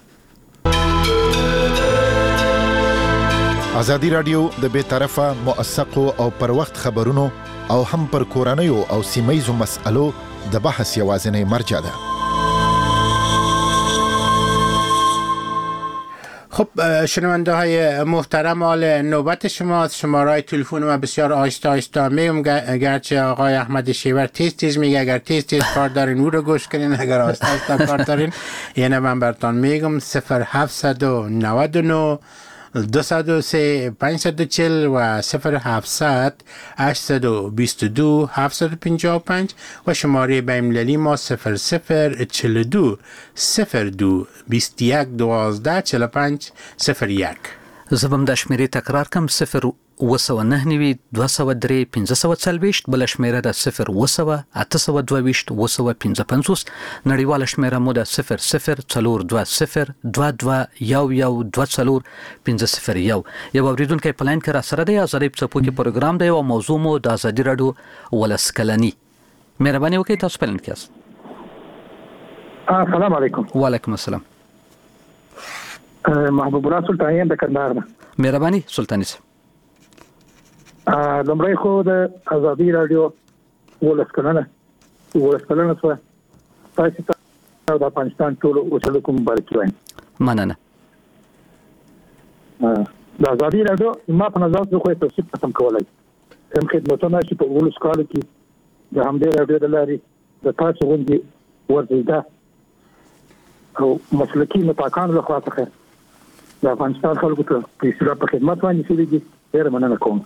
آزادی رادیو د به طرفه موثق او پر وخت خبرونو او هم پر کورنیو او سیمایزو مسالو د بحث یوازینی مرجع ده. خب شنونده های محترم، حال نوبت شماست. شماره تلفن ما بسیار آهسته آهسته میگم، گرچه آقای احمد شیور تیز تیز میگه اگر تیز تیز کار دارین او رو گوش کنین، اگر آهسته آهسته کار دارین یعنی من براتون میگم صفر هفتصد و نود و نه دویست و سه پانصد و چهل و صفر هفتصد هشتصد و بیست و دو هفتصد و پنجاه و پنج و شماره بین‌المللی ما صفر صفر چهل و دو صفر دو بیست و یک دوازده چهل و پنج صفر یک. زبم د شمیرې تکرار کم صفر وسو نه نوي دوه سوه درې پنځه سوه څلوېښت، بل شمیره د صفر وسو اته سوه دوه ویشت وسو پنځه پنځوس، نړیواله شمیره مو د صفر صفر څلور دوه صفر دوه دوه یو یو دوه څلور پنځه صفر یو. یو اوریدونکی په لاین کې را سره دی. ازادي په څپو کې پروګرام دی او موضوع مو د ازادي راډیو ولس کلنی. مهرباني وکړئ تاسو په لاین کې یاست. السلام علیکم. وعلیکم السلام. محبوب الله سلطانی د کندهار نه. مهرباني سلطانی صاحب. لمړی خو د ازادي رادیو ولس کلنه ولس کلنه سره تاسو ته د افغانستان ټول اوسېدونکو مبارکي وایم. مننه. د ازادي رادیو ما په نظر زه خو توصیف قسم کولای هم خدمتونه چې په ولس کال کې د همدې رادیو د لارې د تاسو غونډې ورزیده او مسلکي متقان له خوا څخه د افغانستان خلکو ته په اصطلاح په خدمت باندې شوي دي. ډېره مننه کوم.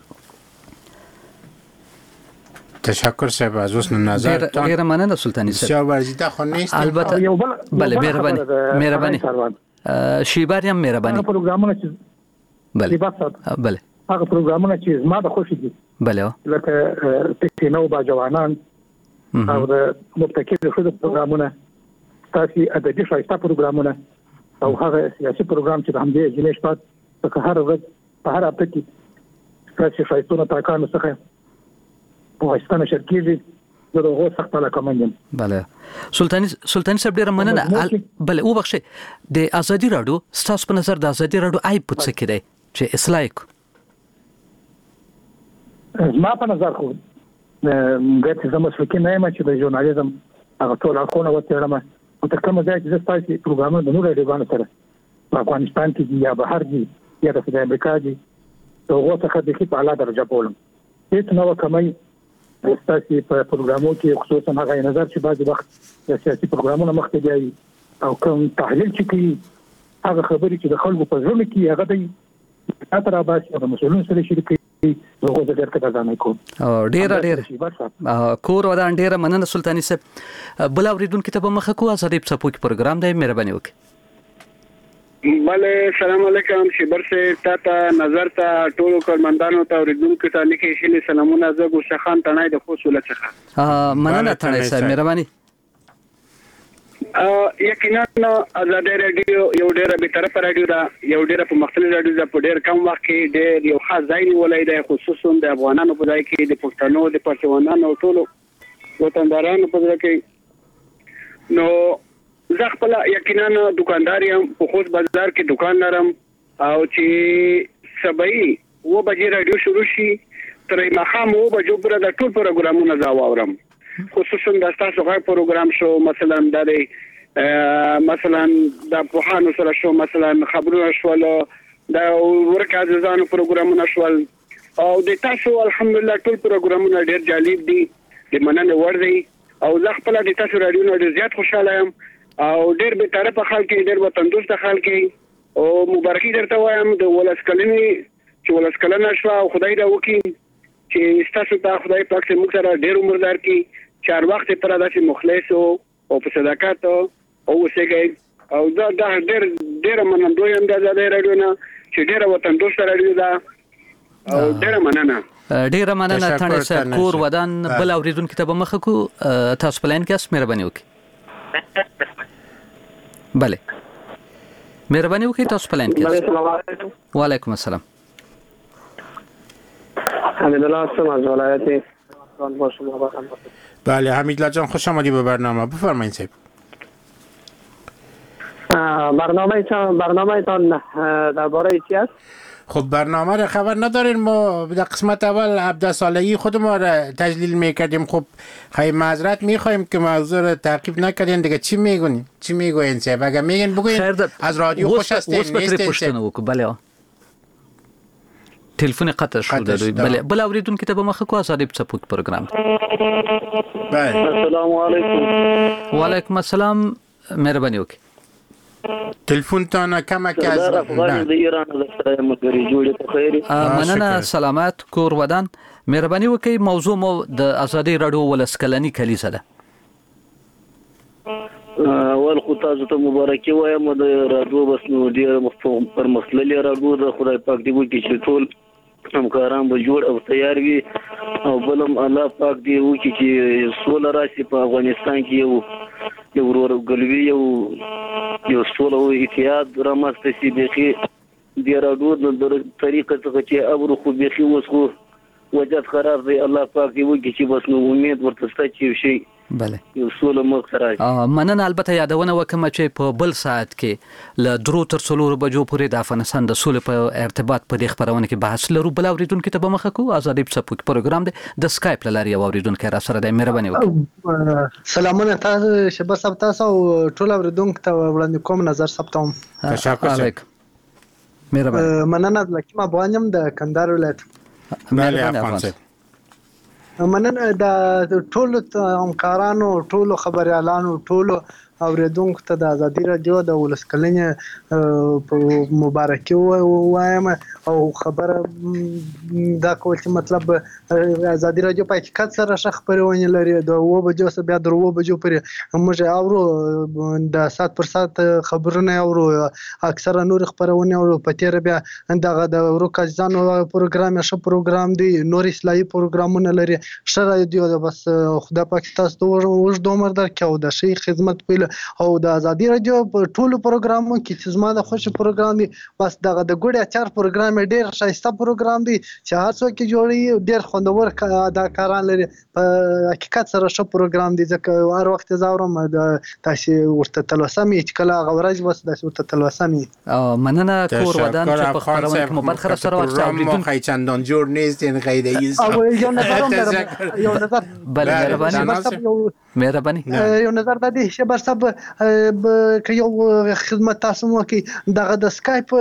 تشکر صاحب از حسن نظرتان. غیر مننه سلطانی صاحب. بسیار ورزیده خو نیست. البته بله مهربانی مهربانی شیبر هم مهربانی. پروګرامونه چې بله بله هغه پروګرامونه چې زما د خوښ دي بله لکه پښتنو با جوانان او د مبتکر شوه پروګرامونه، تاسو ادبي شایسته پروګرامونه او هغه سیاسي پروګرام چې د همدې جنې شپه په هر ورځ په هر هفته کې تاسو شایستونه تاکانو څخه پاکستان شرکیږي د هغو سخت علاقمند یم. بله سلطاني سلطاني صاحب ډیره مننه. بله وبخښئ د ازادي راډیو ستاسو په نظر د ازادي راډیو عیب په څه کې دی چې اصلاح یې کړو؟ زما په نظر خو ګر چې زه مسلکي نه یم چې د ژورنالیزم هغه ټول اړخونه وڅېړم، او تر کومه ځایه چې زه ستاسې پروګرامونه د نورو راډیوګانو سره په افغانستان کې دي یا بهر دي یا د امریکا دي د هغو څخه بیخي په اعلی درجه بولم. هېڅ نه وه کمی ستاسې په پروګرامونو کې، خصوصا هغه نظر چې بعضې وخت د سیاسي پروګرامونه مخکې بیایي او کوم تحلیل چې کوي هغه خبرې چې د خلکو په زړونو کې هغه دی تر راباسي او د مسؤلینو سره شریکوي. زه ډېر قدرداني کوم. ډېره ډېره کور ودان ډېره مننه سلطاني صاحب. بل اورېدونکي ته به مخه کوو. ازادي په څپو کې پروګرام دی، مهرباني وکړئ. بله سلام علیکم شیبر صاحب، تا ته نظر ته ټولو کارمندانو ته اورېدونکو ته لیکي شلي سلامونه. زه ګوشه خان تڼی د خوست ولایت څخه. مننه تڼی صاحب، مهرباني. یقینا ازادي راډیو یو ډېره بېطرفه راډیو ده، یو ډېره په مختلف راډیو ده، په ډېر کم وخت کې ډېر یو خاص ځای نیولی دی، خصوصا د افغانانو په ځای کې، د پښتنو، د پرچمانانو او ټولو وطندارانو په ځای کې. نو زه خپله یقینا دکاندار یم، په خوست بازار کې دکان لرم، او چې سبایي اوه بجې راډیو شروع شي تر ماښام اوه بجو پورې د ټول پروګرامونه زه واورم. خصوصا د ستاسو غږ پروګرام شو، مثلا د مثلا د پوهانو سره شو، مثلا خبرونه شول، د ورک عزیزانو پروګرامونه شول، او د تاسو الحمدلله ټول پروګرامونه ډېر جالب دي، د مننې وړ دي. او زه خپله د تاسو راډیو نه ډېر زیات خوشحاله یم، او ډېر بېطرفه خلک یې، ډېر وطن دوسته خلک یې، او مبارکي درته وایم د ولس کلنې چې ولس کلنه شوه، او خدای دا وکړي چې ستاسو ته خدای پاک چې موږ سره ډېر عمر درکړي، چار وخت پر داسې مخلص او په صداقت او اوسېږئ. او دا دا ډېر ډېره منندوی یم د ازادۍ راډیو نه چې ډېره وطن دوسته راډیو ده، او ډېره مننه. ډېره مننه تڼی صاحب. کور ودان بل اورېدونکي ته به مخه کړو. تاسو په لاین کې یاست، مهرباني وکړئ. بله مهرباني وکړئ، تاسو په لاین کې یاست. وعلیکم السلام. حمید الله هستم از ولایت با شما باشم. بله حمیدالله جان، خوش آمدی به برنامه. بفرمایید صاحب. برنامه برنامه تان درباره چی است؟ خب برنامه رو خبر ندارین. ما در قسمت اول عبده صالحی خود ما را تجلیل میکردیم. خب خیلی معذرت میخوایم که موضوع رو تعقیب نکردین. دیگه چی میگونین؟ چی میگوین صاحب؟ اگر میگین بگوین از رادیو خوش هستین نیستین. بله تلفن قطع شد. بله بل اوریدونکو ته به مخه کو ازادي په څپو پروګرام. بله السلام علیکم. وعلیکم السلام، مهرباني وکړئ. تلفون تان کم که از مننه. سلامت کور ودان. مهرباني وکړئ. موضوع مو د ازادي راډیو ولسکلنی کلیسه ده. اول خو تاسو ته مبارکي وایم د راډیو بس نو ډیر مفهوم پر مسلې راډیو د خدای پاک دی وکړي چې ټول همکاران به جوړ او تیار وي، او بلم الله پاک دی وکړي چې سوله راشي په افغانستان کې، یو یو ورورګلوي یو یو سوله او اتحاد رامنځته شي. بیخي د راډیو د طریقه څخه چې ابرو خو بیخي اوس خو وضعیت خراب دی. الله پاک دی وکړي چې بس نو امید ورته شته چې شي بله یو سوله مخ سره. مننه. البته یادونه وکم چې په بل ساعت کې ل درو تر څلورو بجو پورې د افغانستان د سولې په ارتباط په دې خبرونه کې بحث لرو. بل اوریدونکو ته به مخه کو ازادي په څپو پروګرام دی د سکایپ لاري اوریدونکو را سره د مهرباني وکړئ. سلامونه تاسو شبه سب تاسو ټول اوریدونکو ته وړاندې کوم نظر ثبتوم. تشکر. مهرباني. مننه. لکه ما بوانم د کندهار ولایت. مهرباني. مننه د ټولو همکارانو، ټولو خبريالانو، ټولو اوریدونکو ته د ازادي راډیو د ولسکلنې مبارکي وایم. او خبره دا کول چې مطلب ازادي راډیو په حقیقت سره ښه خبرونه لري. د اوه بجو څخه بیا درو بجو پورې موږ اورو د سات پر سات خبرونه اورو، اکثره نور خبرونه اورو. په تیر بیا دغه د ورکازانو پروګرام ښه پروګرام دی، نور اصلاحي پروګرامونه لري. ښه راډیو ده. بس خدای پاک تاسو ته وژد عمر درکړي او د شي خدمت پیل او د ازادي رادیو په ټولو پروګرامونو کې چې زما د خوښ پروګرام دی بس دغه د ګوډي اچار پروګرام ډیر ښایسته پروګرام دی چې هر څوک یې جوړي ډیر خوندور اداکاران لري په حقیقت سره ښه پروګرام دی ځکه هر وخت زاورم تاسو ورته تلوسمي چې کله غوړج وس د ورته تلوسمي مننه کور ودان چې په خبرونه کې مبارک سره واچو خی چندان جور نیست این غیر ایست او یو نظر یو نظر بله مهرباني مهرباني یو نظر د دې شبر صاحب که یو خدمت تاسو مو کې دغه د سکایپ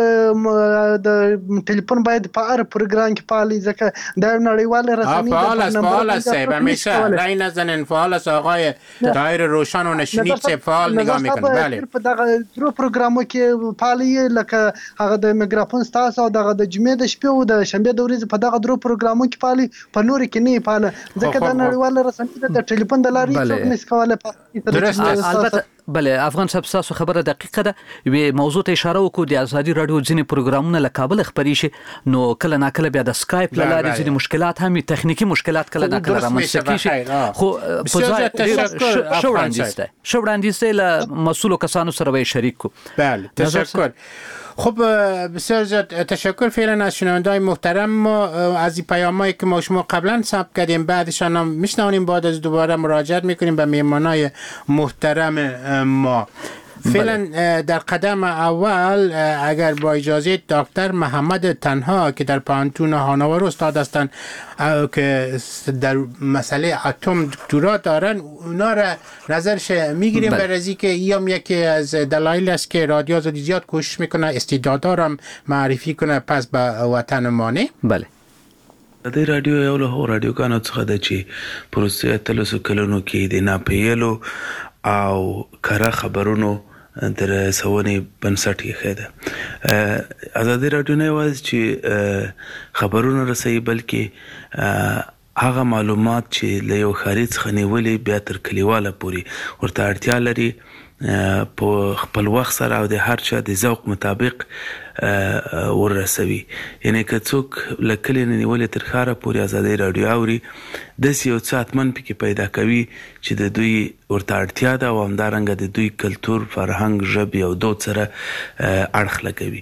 د ټلیفون باید په هر پروګرام کې پالي ځکه دا نړیوال رسمي فعال است فعال است همیشه رای نزنین فعال است آقای طاهر روشن و نشنید چه فعال نگاه میکنه بله په دغه درو پروګرامو کې پالي لکه هغه د میکروفون تاسو او دغه د جمعې د شپې او د شنبه د ورځې په دغه درو پروګرامو کې پالي په نور کې نه پاله ځکه دا نړیوال رسمي د ټلیفون د لارې څوک نس کوله البته بله افغان صاحب تاسو خبره دقیقه ده یوه موضوع ته اشاره وکړو د ازادي رادیو ځینې پروګرامونه له کابل خبري شي نو کله ناکله بیا د سکایپ له لارې ځینې مشکلات هم تخنیکی مشکلات کله ناکله رامنځته کیږي خو په ځای شو وړاندیز ده شو وړاندیز له مسؤلو کسانو سره به شریک کو بله تشکر خب بسیار زیاد تشکر فعلا از شنونده‌های محترم ما از این پیامایی که ما شما قبلا ثبت کردیم بعدشان هم میشنویم بعد از دوباره مراجعت میکنیم به میهمانای محترم ما فعلا در قدم اول اگر با اجازه دکتر محمد تنها که در پانتون هانوور استاد هستند که در مسئله اتم دکترا دارن اونا را نظرش میگیریم بر از اینکه این یکی از دلایل است که رادیو آزادی زیاد کوشش میکنه استعدادا را معرفی کنه پس به وطن مانه. بله د رادیو یو له رادیوګانو څخه د چې پروسه تلسو کلونو کې د ناپیلو او کره خبرونو در سوونی بنسټ یې خېده ازادي رادیو نه واز چې خبرونه رسېږي بلکې هغه معلومات چې له یو خارج څخه نیولې بیا تر کلیواله پوري ورته اړتیا لري په خپل وخت سره او د هر چا د ذوق مطابق ورسوي یعنی که څوک لکلی نیولې تر خاره پوري ازادي رادیو اوري د سیو ساتمن پکې پیدا کوي چې د دوی ورته اړتیا ده او همدارنګه د دوی کلتور فرهنګ ژبې او دود سره اړخ لګوي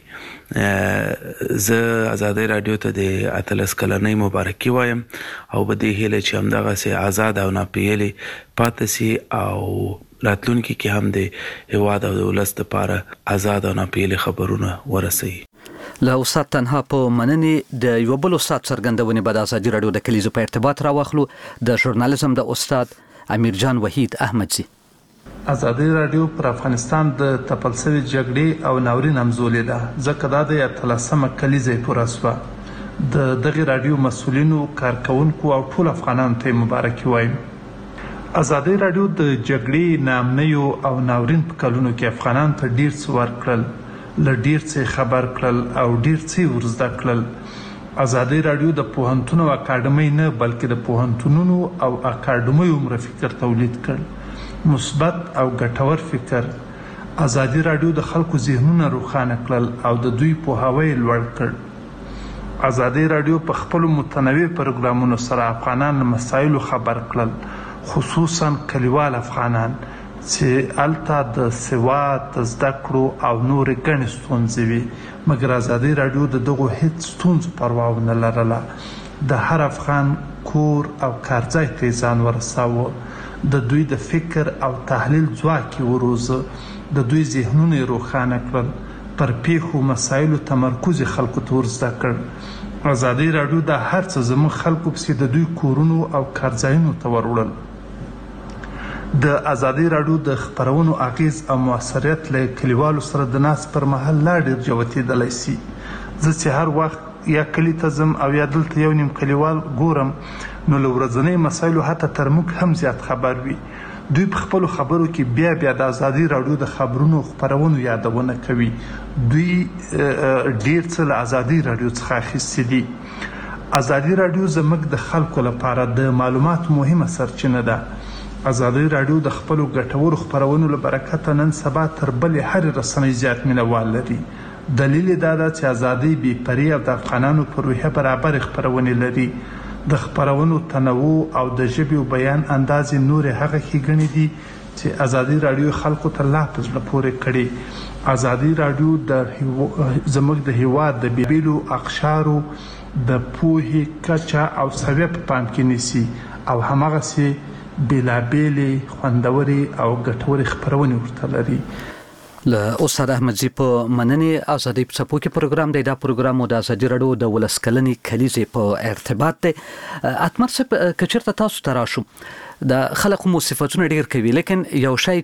زه ازادي رادیو ته د اتلس کلنۍ مبارکي وایم او به دې هیله چې همدغسې آزاد او ناپیلې پاتې سي او راتلونکي کې هم د هیواد او د ولس لپاره آزاد او ناپیلې خبرونه ورسوي. له استاد تنها په مننې د یو بل استاد څرګندونې به د ازادي رادیو د کلیزو په ارتباط راواخلو د ژورنالیزم د استاد امیرجان وحید احمدزي. ازادي رادیو پر افغانستان د تپل شوې جګړې او ناورین همزولې ده ځکه دا د اتلسمه کلیزه پوره شوه. د دغه رادیو مسؤلینو کارکونکو او ټول افغانانو ته مبارکي وایم. ازادي رادیو د جګړې نامنیو او ناورین په کلونو کې افغانان ته ډیر څه ورکړل له ډیر څه خبر کړل او ډیر څه ورزده کړل. ازادي رادیو د پوهنتون او اکاډمۍ نه بلکې د پوهنتونونو او اکاډمیو عمر فکر تولید کړ مثبت او ګټور فکر. ازادي رادیو د خلکو ذهنونه روښانه کړل او د دوی پوهاوی لوړ کړ. ازادي رادیو په خپل متنوع پروګرامونو سره افغانان له مسایلو خبر کړل خصوصا کلیوال افغانان چې الته د سواد د زده کړو او نور ګڼې ستونزې وي مګر ازادي رادیو د دغو هیڅ ستونزو پروا ونه لرله. د هر افغان کور او کارځای ته ځان ورساوه د دوی د فکر او تحلیل ځواک یې وروزه د دوی ذهنونه یې روښانه کړل پر پیښو مسایلو تمرکز خلکو ته ورزده کړ. ازادي رادیو د هر څه زموږ خلکو پسې د دوی کورونو او کارځایونو ته وروړل. د ازادي رادیو د خبرونو اغیز او موثریت له کلیوالو سره د ناس پر مهال لا ډیر جوتېدلی سي. زه چې هر وخت یا کلی ته ځم او یا دلته یو نیم کلیوال ګورم نو له ورځنیو مسایلو حتی تر موږ هم زیات خبر وي. دوی په خپلو خبرو کې بیا بیا د ازادي رادیو د خبرونو خپرونو یادونه کوي. دوی ډیر څه له ازادي رادیو څخه اخیستي دي. ازادي رادیو زموږ د خلکو لپاره د معلوماتو مهمه سرچینه ده. ازادي رادیو د خپلو ګټورو خپرونو له برکته نن سبا تر بلې هرې رسنۍ زیات مینوال لري. دلیل یې دا ده چې ازادي بې پرې او د افغانانو په روحیه برابرې خپرونې لري. د خپرونو تنوع او د ژبې او بیان اندازې نورې هغه ښېګڼې دي چې ازادي رادیو خلکو ته لا په زړه پورې کړي. ازادي رادیو د زموږ د هیواد د بیلو اقشارو د پوهې کچه او سویه په پام کې نیسي او همغسې بېلابېلې خوندورې او ګټورې خپرونې ورته لري. له استاد احمدزي په مننې ازادي په څپو کې پروګرام دی. دا پروګرام د ازادي رادیو د ولس کلنې کلیزې په ارتباط دی. اتمر صاحب کچرته تاسو ته راشو د خلکو مو صفاتونه ډیر کوي، لیکن یو شی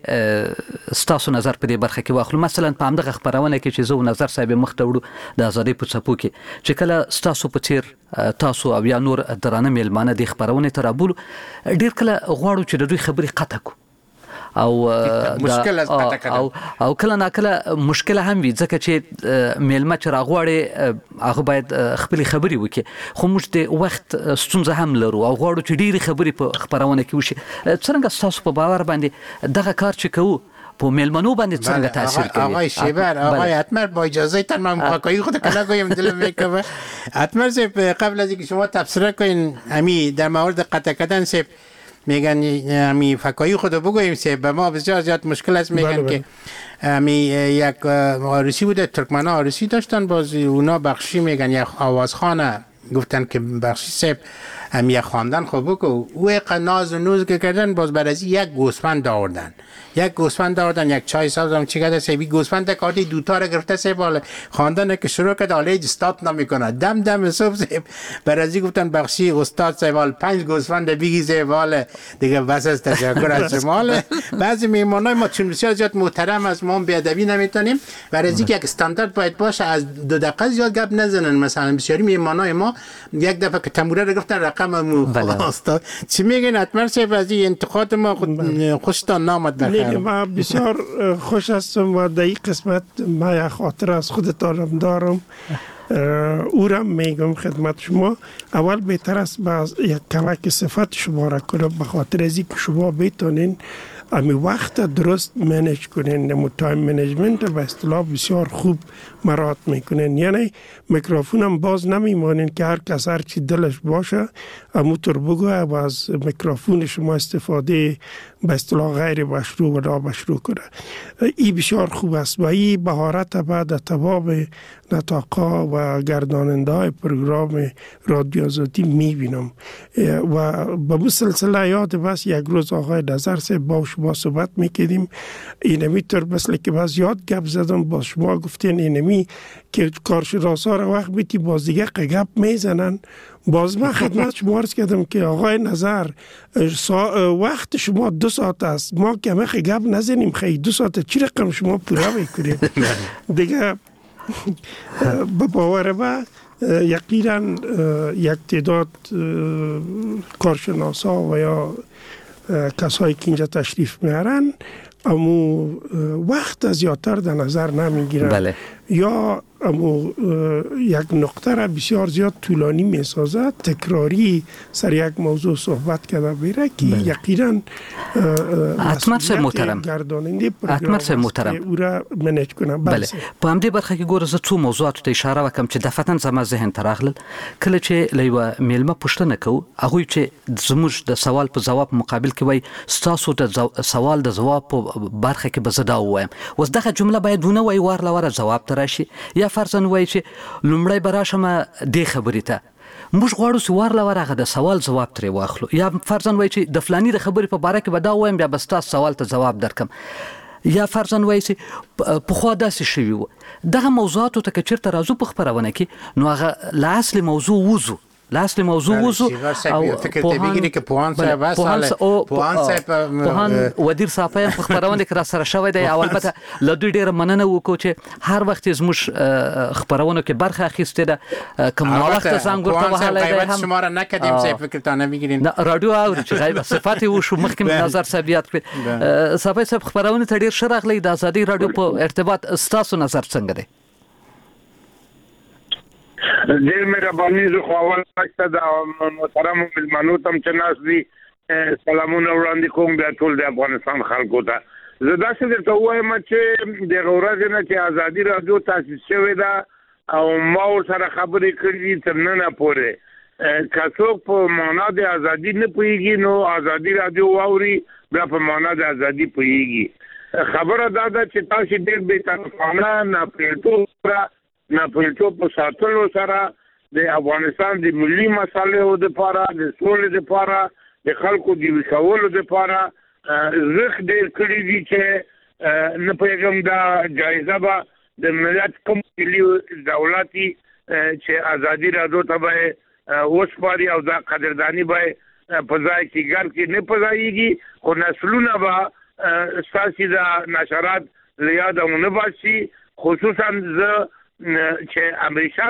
چې ستاسو نظر په دې برخه کې واخلو، مثلا په همدغه خبرونه کې چې زه نظر صاحب مخ ته وړو د ازادي په څپو کې چې کله ستاسو په چیر تاسو او یا نور درانه میلمانه د خبرونه ترابول ډیر کله غواړو چې د دوی خبرې قطع کو او مشکل او او کله نا کله مشکل هم وي، ځکه چې میلمه چې راغواړي هغه باید خپل خبري وکړي، خو موږ د وخت ستونزه هم لرو او غواړو چې ډېری خبري په خبرونه کې وشي. څنګه تاسو په باور باندې دغه کار چې کوو په میلمنو باندې څنګه تاثیر کوي؟ آقای شیبر، آقای اتمر، با اجازه تان من حکایی خود کلا گویم دلم میکنه. اتمر صاحب قبل از اینکه شما تفسیر کنین امی در مورد قطع کردن صاحب میگن امی فکایی خود بگوییم سه به ما بسیار زیاد مشکل است. میگن بله که امی یک آرسی بوده، ترکمن ها آرسی داشتن، باز اونا بخشی میگن یک آوازخانه گفتن که بخشی سه امی یک خواندن خوب بکو او یک ناز و نوز که کردن، باز بعد از یک گوسفند آوردن یک گوسفند آوردن یک چای ساز هم چی کرده سه بی گوسفند کارتی دوتا را گرفته سه بالا خواندن که شروع کرد حالا استاد نمیکنه دم دم صبح سه بعد از گفتن بخشی استاد سه بال پنج گوسفند بگی سه بال دیگه بس از تشکر از شمال. بعضی میهمانای ما چون بسیار زیاد محترم از ما بیادبی نمیتونیم، بعد از یک استاندارد باید باشه، از دو دقیقه زیاد گپ نزنن. مثلا بسیاری میهمانای ما یک دفعه که تموره را گفتن رقم مو استاد چی میگن اتمر صاحب از این انتقاد ما خوشتان نامد بخیر؟ ما بسیار خوش هستم و در این قسمت ما یک خاطر از خودتانم دارم، او را میگم خدمت شما. اول بهتر است باز یک کمک صفت شما را کنم، به خاطر از اینکه شما بتونین امی وقت درست منیج کنین، نمو تایم منیجمنت به اصطلاح بسیار خوب مراعات میکنین، یعنی میکروفون هم باز نمیمانین که هر کس هر چی دلش باشه اموتر بگوه و از میکروفون شما استفاده به اصطلاح غیر مشروع و نامشروع کنه. این بسیار خوب است و این بهارت بعد تمام نطاقا و گرداننده های پروگرام رادیو آزادی میبینم و به این سلسله یاد بس یک روز آقای نظر سے با شما صحبت میکردیم، اینمی طور مثل که باز یاد گپ زدم با شما گفتین اینمی که کارشناسا را وقت بیتی باز دیگه قگپ میزنن. باز من خدمت شما عرض کردم که آقای نظر وقت شما دو ساعت است، ما که همه گپ نزنیم خیلی دو ساعت چی رقم شما پورا میکنیم دیگه. به باور ما یقینا یک تعداد کارشناسا و یا کسایی که اینجا تشریف میارن امو وقت زیادتر در نظر نمیگیرن، بله. یا امو یک نقطه را بسیار زیاد طولانی میسازد، تکراری سر یک موضوع صحبت کرده بیره که بله. یقینا مسئولیت محترم گرداننده پروگرام محترم او را منیج کنم. بله په همدې برخه کې ګوره زه څو موضوعاتو ته اشاره وکم چې دفتن زما ذهن ته راغلل. کله چې له یوه میلمه پوښتنه کوو هغوی چې زموږ د سوال په ځواب مقابل کې وایي ستاسو د سوال د ځواب په برخه کې به زه دا ووایم، اوس دغه جمله باید ونه وایي وار له واره ځواب ته راشي، یا فرضاً وایي چې لومړی به راشم دې خبرې ته، موږ غواړو چې وار له واره هغه د سوال ځواب ترې واخلو، یا فرضاً وایي چې د فلاني د خبرې په باره کې به دا ووایم بیا به ستاسو سوال ته ځواب درکم، یا فرضاً وایي چې پخوا داسې شوي وو. دغه موضوعاتو ته که چېرته راځو په خپرونه کې نو هغه له اصل موضوع وځو لاصل موضوع وزو او فکر ته بگیری که پوهان صاحب واسه پوهان صاحب پوهان ودیر صاحب په خبرونه کې را سره شوی دی، او البته له دوی ډیره مننه وکړو چې هر وخت زموږ خبرونه کې برخه اخیستې ده، کوم وخت څنګه ورته وهاله دی هم شما را نکدیم صاحب فکر ته نه بگیرین رادیو او چې غیب صفات و شو مخکې نظر صاحب یاد کړ. صاحب صاحب خبرونه ته ډیر شراغلی د ازادي رادیو په ارتباط ستاسو نظر څنګه دی؟ ډېر مهرباني زه خو اول تاسو د محترم ملمنو تم چې ناس دي سلامونه وړاندې کوم بیا ټول د افغانستان خلکو ته. زه داسې درته وایم چې د ورځې نه چې ازادي رادیو تاسیس شوې ده او ما ورسره خبرې کړې دي تر ننه پورې کڅوک په معنا د ازادي نه پويږي نو ازادي رادیو واوري بیا په معنا د ازادي پويږي خبره دا ده چې تاسو ډېر به طرفانه نه پېټو سره نه پېټو په ساتلو سره د افغانستان د ملي مسالې د لپاره د سولې د لپاره د خلکو د وکولو د لپاره زخ ډېر کړی دي چې نه پیغام دا جایزه به د ملت کوم ملي دولتي چې ازادي رادیو ته وسپاري او دا قدردانی به په ځای کې ګر کې نه پځایږي خو نسلونه به ساسي دا نشرات لیادونه باسي خصوصا ز چې امریکا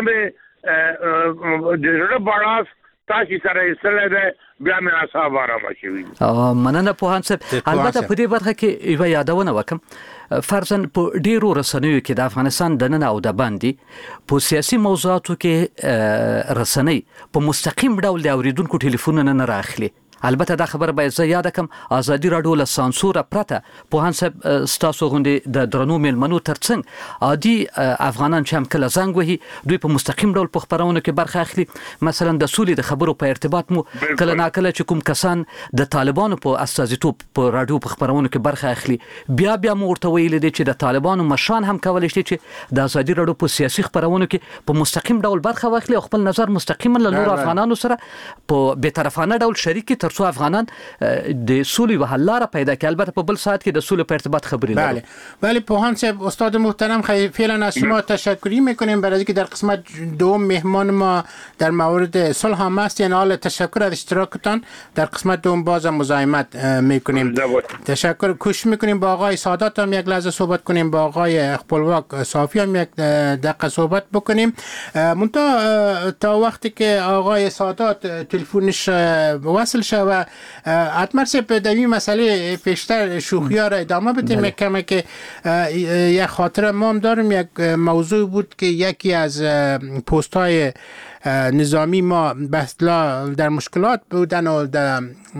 به د زړه بڑاس تاسو سره سره ده بیا مې اصحاب آرام شي مننه په هانس البته په دې برخه کې یو یادونه وکم فرضاً په ډیرو رسنیو کې د افغانستان د نن او د باندې په سیاسي موضوعاتو کې رسنۍ په مستقیم ډول د اوریدونکو ټلیفونونه نه راخلي البته دا خبر به زه یاد کم ازادي رادیو له سانسور پرته په هانس ستاسو غونډې د درنو ملمنو ترڅنګ عادي افغانان چې هم کله زنګ وهي دوی په مستقیم ډول په خبرونو کې برخه اخلي مثلا د سولې د خبرو په ارتباط مو کله ناکله چې کوم کسان د طالبانو په استازیتوب په رادیو په خبرونو کې برخه اخلي بیا بیا مو ورته ویل دي چې د طالبانو مشان هم کولای شي چې د ازادي رادیو په سیاسي خبرونو کې په مستقیم ډول برخه واخلي او خپل نظر مستقیما له نور افغانانو سره په بې طرفانه ډول شریک تر څو افغانان د سولې و حل لاره پیدا کړي البته په بل ساعت کې د سولې په ارتباط خبرې لرو بله بله پوهان صاحب استاد محترم خیلی فعلا از شما تشکری میکنیم برای اینکه در قسمت دوم مهمان ما در مورد صلح هم است یعنی حال تشکر از اشتراکتان در قسمت دوم باز مزاحمت میکنیم تشکر کوشش میکنیم با آقای سادات هم یک لحظه صحبت کنیم با آقای اخپلواک صافی هم یک دقیقه صحبت بکنیم منتها تا وقتی که آقای سادات تلفنش وصل شود اتمر صاحب در این مسئله پیشتر شوخی ها را ادامه بدیم کمه که یک خاطر ما هم داریم یک موضوع بود که یکی از پست های نظامی ما بسلا در مشکلات بودن و در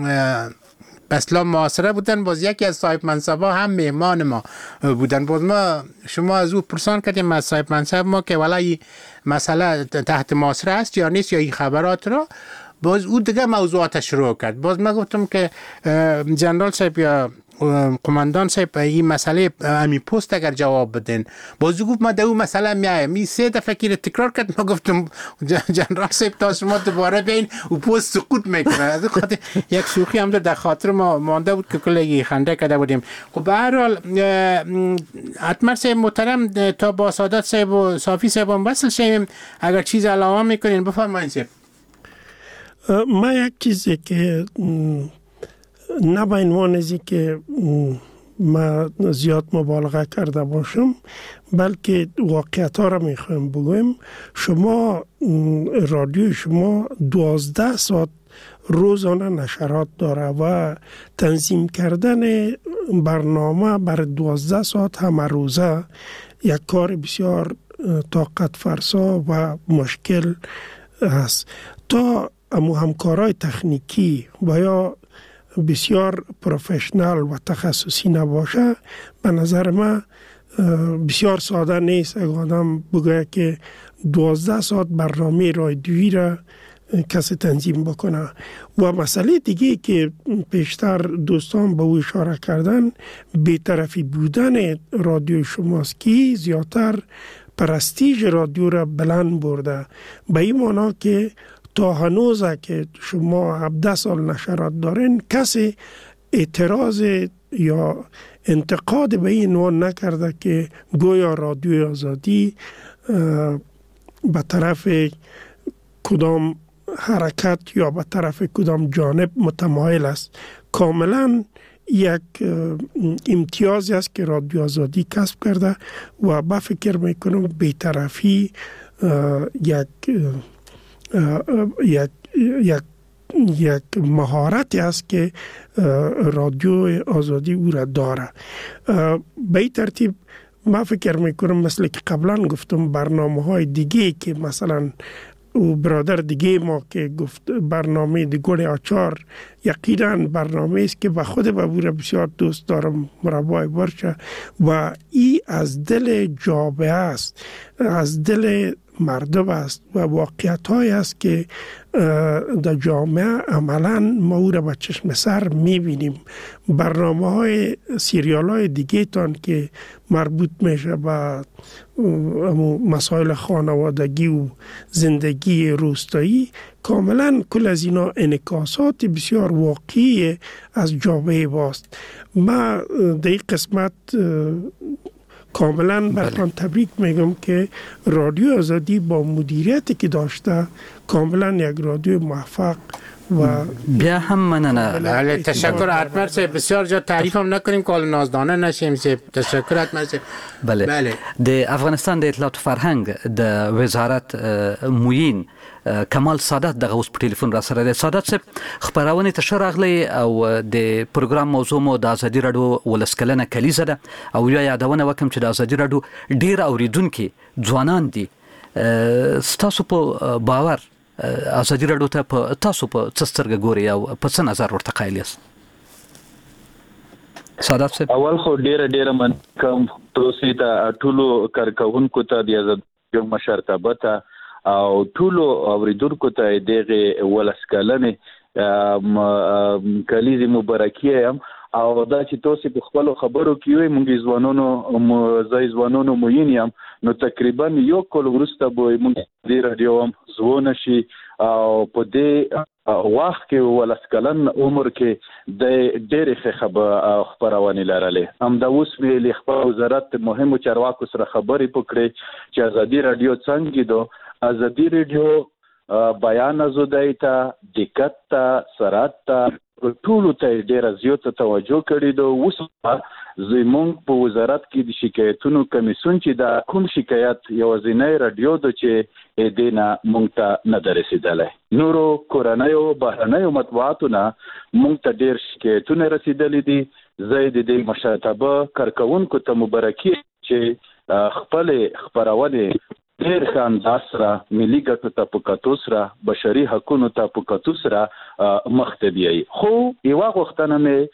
بسلا معاصره بودن باز یکی از صاحب منصبا هم مهمان ما بودن باز ما شما از او پرسان کردیم از صاحب منصب ما که ولی مسئله تحت معاصره است یا نیست یا این خبرات را باز او دیگه موضوعات شروع کرد باز من گفتم که جنرال صاحب یا قماندان صاحب این مسئله امی پست اگر جواب بدن باز گفت ما در اون مسئله میایم می سه دفعه که تکرار کرد ما گفتم جنرال صاحب تا شما دوباره بین و پست سقوط میکنه از خاطر یک شوخی هم در خاطر ما مانده بود که کلی خنده کرده بودیم خب به هر حال اتمر صاحب محترم تا با سادات صاحب و صافی صاحب هم وصل شیم اگر چیز علاوه میکنین بفرمایید صاحب ما یک چیزی که نه به عنوان ازی که ما زیاد مبالغه کرده باشم بلکه واقعیت ها را میخوایم بگویم شما رادیو شما دوازده ساعت روزانه نشرات داره و تنظیم کردن برنامه بر دوازده ساعت همه روزه یک کار بسیار طاقت فرسا و مشکل است تا امو همکارای تکنیکی و یا بسیار پروفشنال و تخصصی نباشه به نظر من بسیار ساده نیست اگر آدم بگه که دوازده ساعت برنامه رادیویی را کسی تنظیم بکنه و مسئله دیگه که پیشتر دوستان به او اشاره کردن بی‌طرفی بودن رادیو شماست که زیادتر پرستیژ رادیو را بلند برده به این معنا که تا هنوزه که شما هفده سال نشرات دارین کسی اعتراض یا انتقاد به این عنوان نکرده که گویا رادیو آزادی به طرف کدام حرکت یا به طرف کدام جانب متمایل است. کاملا یک امتیازی است که رادیو آزادی کسب کرده و با فکر میکنم بی‌طرفی یک یک یک یک مهارتی است که رادیو آزادی او را داره. به این ترتیب ما فکر میکنم مثل که قبلا گفتم برنامه های دیگه که مثلا او برادر دیگه ما که گفت برنامه دیگوڑ آچار یقینا برنامه است که با خود بابور بسیار دوست دارم مربای برشه و ای از دل جامعه است از دل مردم است و واقعیت های است که در جامعه عملا ما او را با چشم سر میبینیم. برنامه های سیریال های دیگه تان که مربوط میشه به مسائل خانوادگی و زندگی روستایی کاملا کل از اینا انعکاسات بسیار واقعی از جامعه باست. ما در این قسمت کاملا براتون تبریک میگم که رادیو آزادی با مدیریتی که داشته کاملا یک رادیو موفق و بیا هم مننه. بله تشکر اتمر صاحب. بسیار جا تعریف هم نکنیم که نازدانه نشیم صاحب. تشکر اتمر صاحب. بله, بله. د افغانستان د اطلاعات فرهنګ د وزارت موین کمال سادات دغه اوس په ټلیفون را سره دی. سادات صاحب خبرونه ته شراغلی او د پروګرام موضوع مو د ازادي رادیو ولسکلنه کلیزه ده او یا یادونه وکم چې د ازادي رادیو ډیر اوریدونکو ځوانان دي. ستاسو په باور ازادي رادیو ته په تاسو په څسترګه ګوري او په څه نظر ورته قایل یاست؟ سادات صاحب اول خو ډیر ډیر من کوم تاسو ته ټولو کارکونکو ته د ازادي مشرتابه او ټولو اوریدونکو ته دغه ولسکلنه کلیزه مبارکي هم او دا چې تاسو په خپل خبرو کې وي مونږ ځوانونو زای ځوانونو موینیم نو تقریبا یو کول ورسته به مونږ د رادیو هم زونه شي او په دې وخت کې ولسکلن عمر کې د ډېرې خبرونه لرلې هم دا اوس ویلې خپل وزارت مهمو چارواکو سره خبرې پکړې چې ازادي رادیو څنګه دو ازادي رادیو بیان آزادۍ ته دقت ته سرعت ته ټولو ته ډېره زیاته توجه کړې ده. اوس زموږ په وزارت کې د شکایتونو کمیسیون چې دا کوم شکایت یوازینی رادیو ده چې دې نه موږ ته نه ده رسېدلی. نورو کورنیو بهرنیو مطبوعاتو نه موږ ته ډېر شکایتونه رسېدلي دي. زه د دې مشرتابه کارکوونکو ته مبارکي چې خپلې خپرونې ډېر ښه انداز سره ملي ګټو ته په کتو سره بشري حقونو ته په کتو سره مخ ته بیایي. خو یوه غوښتنه مې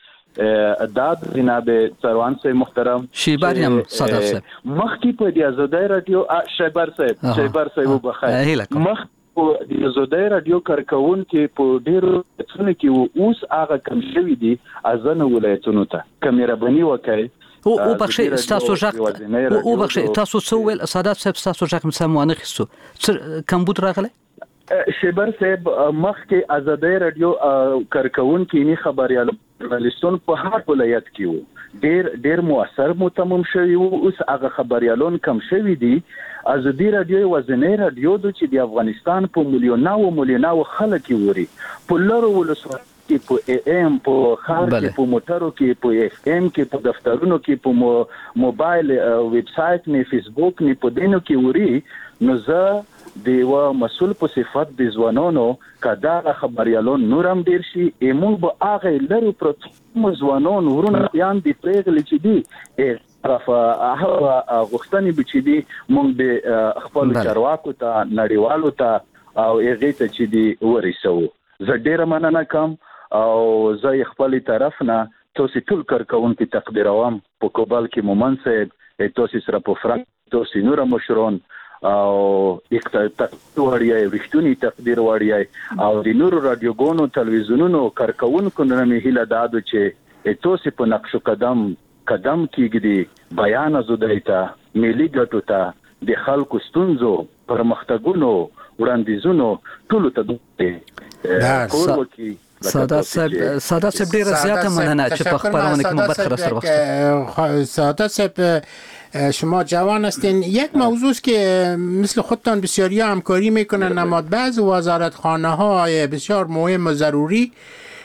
دا د جناب سروان صاحب محترم شیبر هم صادق صاحب مخکې په د ازادۍ رادیو شیبر صاحب شیبر صاحب بخیر مخ په د ازادۍ رادیو کارکوونکي په ډېرو څونه کې اوس هغه کم شوي دي ازنه ولایتونو ته کمیربني وکړي او او بخشي تاسو ژغ او بخشي تاسو سوول سادات صاحب تاسو ژغ مسموانه خصو کمبود راغله شیبر صاحب مخکې ازادۍ رادیو کارکوونکي نه خبريال ژورنالیستون په هر ولایت کې وو ډېر ډېر موثر متمم شوی وو. اوس هغه خبريالون کم شوی دي. ازادي رادیو وزنی رادیو د چې د افغانستان په ملیوناو ملیوناو خلک ووري په لارو ولسوالۍ کې په ای ام په خار کې په موټرو کې په اف ام کې په دفترونو کې په موبایل ویب سټ نه فیسبوک نه په دینو کې ووري. نو زه د یو مسول په صفت د ځوانانو کدا خبريالون نورم ډیر شي ایمون به هغه لري پروتو ځوانانو ورونه بیان دي پرېغلي چې دي طرفه هغه غوښتنې به چې دي مونږ به خپل چارواکو ته نړیوالو ته او هغه ته چې دي ورسو. زه ډیره مننه کوم او زه خپل طرف نه تاسو ټول کارکونکو تقدیروم په کوبل کې مومن صاحب تاسو سره په فرانک تاسو نور مشرون او اقتصاد وړیای رښتونی تقدیر وړیای او د نورو رادیوګونو تلویزیونونو کارکونکو نه مې هیله دادو چې تاسو په نقش قدم قدم کېږدي بیان آزادۍ ته ملي ګټو ته د خلکو ستونزو پرمختګونو وړاندیزونو ټولو ته د کور وکي. سادات صاحب سادات صاحب ډیر زیاته مننه چې په خبرونه کې مو برخه سره وخت. سادات صاحب شما جوان هستین. یک موضوع است که مثل خودتان بسیاری همکاری میکنن اما بعض وزارتخانه های بسیار مهم و ضروری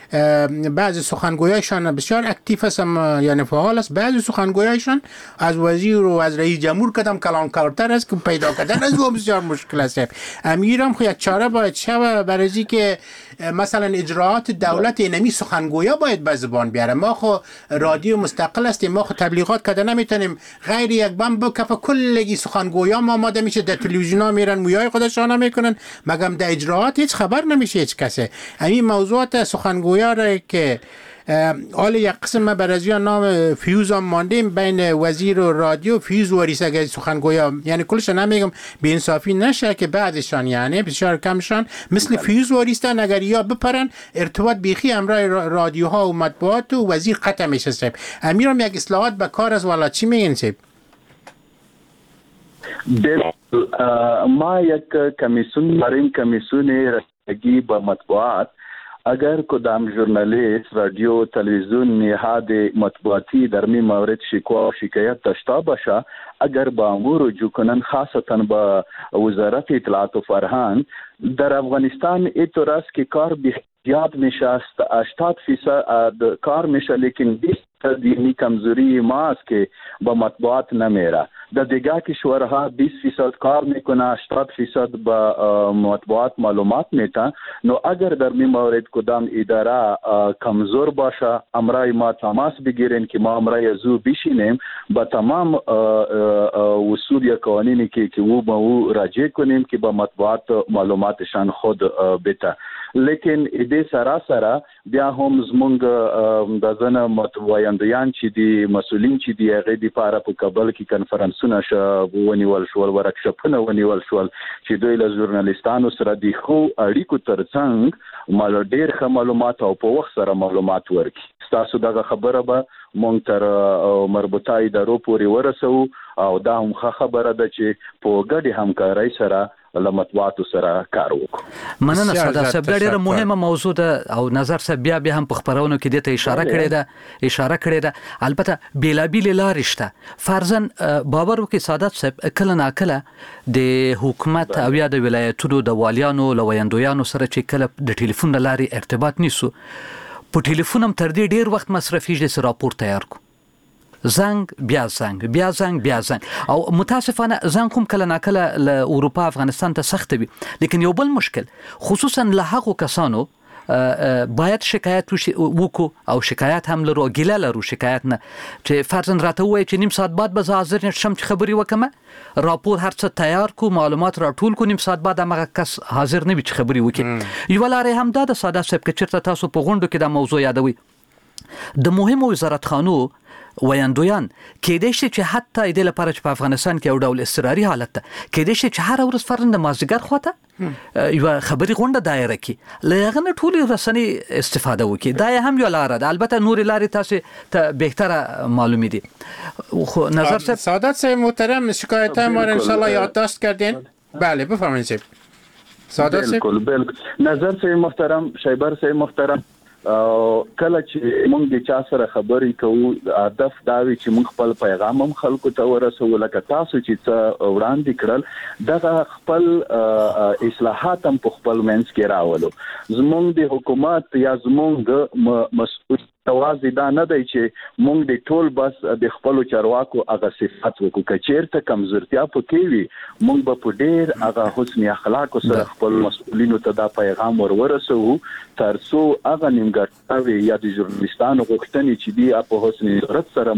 بعضی سخنگویایشان بسیار اکتیو هستن یعنی فعال است. بعضی سخنگویایشان از وزیر و از رئیس جمهور کدام کلانکارتر است که پیدا کردن از او بسیار مشکل است. امیرم خو یک چاره باید شود برای اینکه مثلا اجراعات دولت اینمی سخنگویا باید به زبان بیاره. ما خو رادیو مستقل هستیم، ما خو تبلیغات کده نمیتونیم غیر یک بم بکف کلگی سخنگویا ما آماده میشه در تلویزیونا میرن مویای خودشان میکنن مگم در اجراعات هیچ خبر نمیشه هیچ کسی. همین موضوعات سخنگویا را که حال یک قسم بر از نام فیوز هم ماندیم بین وزیر و رادیو فیوز واریس اگه سخنگویا، یعنی کلش نمیگم به انصافی نشه که بعدشان یعنی بسیار کمشان مثل فیوز واریستن اگر یا بپرن ارتباط بیخی امرای رادیوها و مطبوعات و وزیر قطع میشه سیب. امیرم یک اصلاحات به کار از والا چی میگن سیب؟ ما یک کمیسیون داریم، کمیسیون رسیدگی به مطبوعات. اگر کدام ژورنالیست رادیو تلویزیون نهاد مطبوعاتی در می مورد شکوه و شکایت داشته باشه، اگر با امور رجوع کنن خاصتا با وزارت اطلاعات و فرهنگ، در افغانستان اینطور است که کار بیخیاد میشه، هشتاد فیصد کار میشه لیکن بیست دینی کمزوری ما است که با مطبوعات نمیره. در دیگه کشورها بیست فیصد کار میکنه، هشتاد فیصد با مطبوعات معلومات میتن. نو اگر در می مورد کدام اداره کمزور باشه امرای ما تماس بگیرین که ما امرای زو بشینیم با تمام اصول یا قوانینی که که او با او راجع کنیم که با مطبوعات معلوماتشان خود بته. لیکن دې سره سره بیا هم زمونږ د ځنه متوایندیان چې دي مسولین چې دي هغه د لپاره په کابل کې کنفرانسونه شو ونیول شو، ورکشاپونه ونیول شو چې دوی له ژورنالیستانو سره د خو اړیکو ترڅنګ مال ډیر ښه معلومات او په وخت سره معلومات ورکړي. تاسو دغه خبره به مونږ تر مربوطه ادارو پورې ورسو او دا هم ښه خبره ده چې په ګډه همکارۍ سره له مطبوعاتو سره کار وکړو. مننه ساده صاحب، ډیره مهمه موضوع ده او نظر صاحب بیا بیا هم په خبرونو کې دته اشاره کړې ده اشاره کړې ده البته بیلابیل لارې شته. فرضاً باور وکړئ ساده صاحب کله ناکله د حکومت او یا د ولایتونو د والیانو لویندویانو سره چې کله د ټلیفون لارې ارتباط نیسو په ټلیفون هم تر دې ډیر وخت مصرفیږي چې راپور تیار کو، زنگ بیا زنگ بیا زنگ بیا زنگ او متاسفانه زنگ کوم کله ناکله له اروپا افغانستان ته سخت وي. لیکن یو بل مشکل خصوصا له هغو کسانو باید شکایت وکړو او شکایت هم لرو، ګیله لرو شکایت نه چې فرضاً راته وایي چې نیم ساعت بعد به زه حاضر نشم چې خبرې وکړم، راپور هر څه تیار کو، معلومات راټول کو، نیم ساعت بعد هغه کس حاضر نه وي چې خبرې وکړي. یو لارې هم دا د ساده صاحب که چېرته تاسو په غونډو کې دا موضوع یادوي د مهمو وزارتخانو ویاندویان کېدای شي چې حتی د لپاره چې په افغانستان کې یو ډول اضطراري حالت ده کېدای شي چې هر ورځ فرضاً د مازدیګر خواته یو خبري غونډه دایره کې لغه نه ټول رسنۍ استفاده وکړي. دا هم یو لار ده. البته نور لارې تاسو ته بهتره معلومه دي. خو نظر صاحب سعادت صاحب محترم شکایت ما را ان شاء الله یادداشت کردین. بله بفرمایید سعادت صاحب. بالکل بالکل نظر صاحب محترم، شیبر صاحب محترم، کله چې موږ د چا سره خبرې کوو هدف دا وي چې موږ خپل پیغام هم خلکو ته ورسوو. لکه تاسو چې څه وړاندې کړل دغه خپل اصلاحات هم په خپل منځ کې راولو. زموږ د حکومت یا زموږ مسؤل توازی دا نه دی چې موږ د ټول بس د خپل چارواکو هغه صفات وکړو. کچېرته کمزورتیا پکې وي موږ به په ډېر هغه حسن اخلاق سره خپل مسؤلینو ته دا پیغام ورورسوو ترڅو هغه نیمګړتیاوې یا د ژورنالیستانو غوښتنې چې دي په حسن صورت سره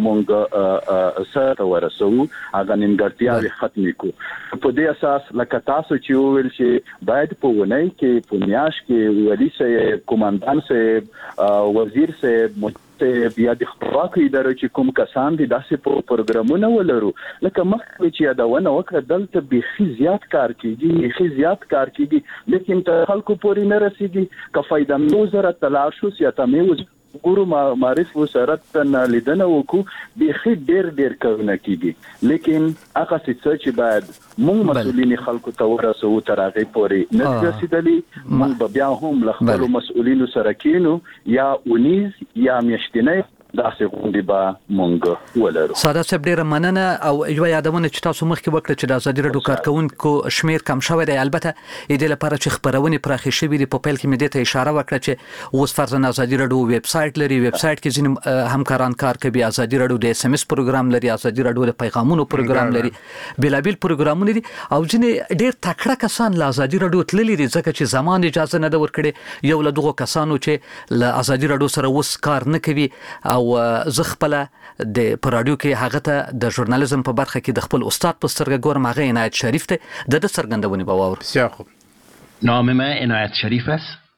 موږ سره ورسوو هغه نیمګړتیاوې ختمې کړو. په دې اساس لکه تاسو چې وویل چې باید په ونۍ کې په میاشت کې ولي صاحب، قومندان صاحب، وزیر صاحب بیا د خپلواکۍ ادارو چې کوم کسان دي داسې په پروګرامونه ولرو. لکه مخکې چې یادونه وکړه دلته بیخي زیات کار کیږي بیخي زیات کار کیږي لیکن تر خلکو پورې نه رسیږي. که فایده مو زره تلاش شو سیاته مې ګورو معرف وسرت نه لیدنه وکړو بیخي ډېر ډېر کارونه کیږي لیکن هغه څه چې باید موږ مسؤلین خلکو ته ورسوو تر هغه پورې نه رسیدلی. موږ بیا هم له خپل مسؤلینو سره کینو یا ونیز یا میاشتنی داسې غونډې به مونږ ولرو. ساده صاحب ډیره مننه او یو یادونه چې تاسو مخکې وکړه چې د ازادي راډیو کارکونکو شمیر کم شوی دی. البته د لپاره چې خبرونه پراخې شوې دي په پیل کې مې دته اشاره وکړه چې اوس فرضاً ازادي راډیو ویب سټ لري، ویب سټ کې ځینې همکاران کار کوي، ازادي راډیو د اس ام اس پروګرام لري، ازادي راډیو د پیغامونو پروګرام لري، بیلابیل پروګرامونه دي او ځینې ډیر تکړه کسان له ازادي راډیو تللي دي ځکه چې زمان اجازه نه ده ورکړي. یو له دغو کسانو چې له ازادي راډیو سره اوس کار نه کوي او زه خپل د پر رادیو کې هغه ته د ژورنالیزم په برخه کې د خپل استاد په سترګه ګورم، هغه عنایت شریف ته د د سرګندونې باور. بسیار خوب. نام من عنایت شریف است.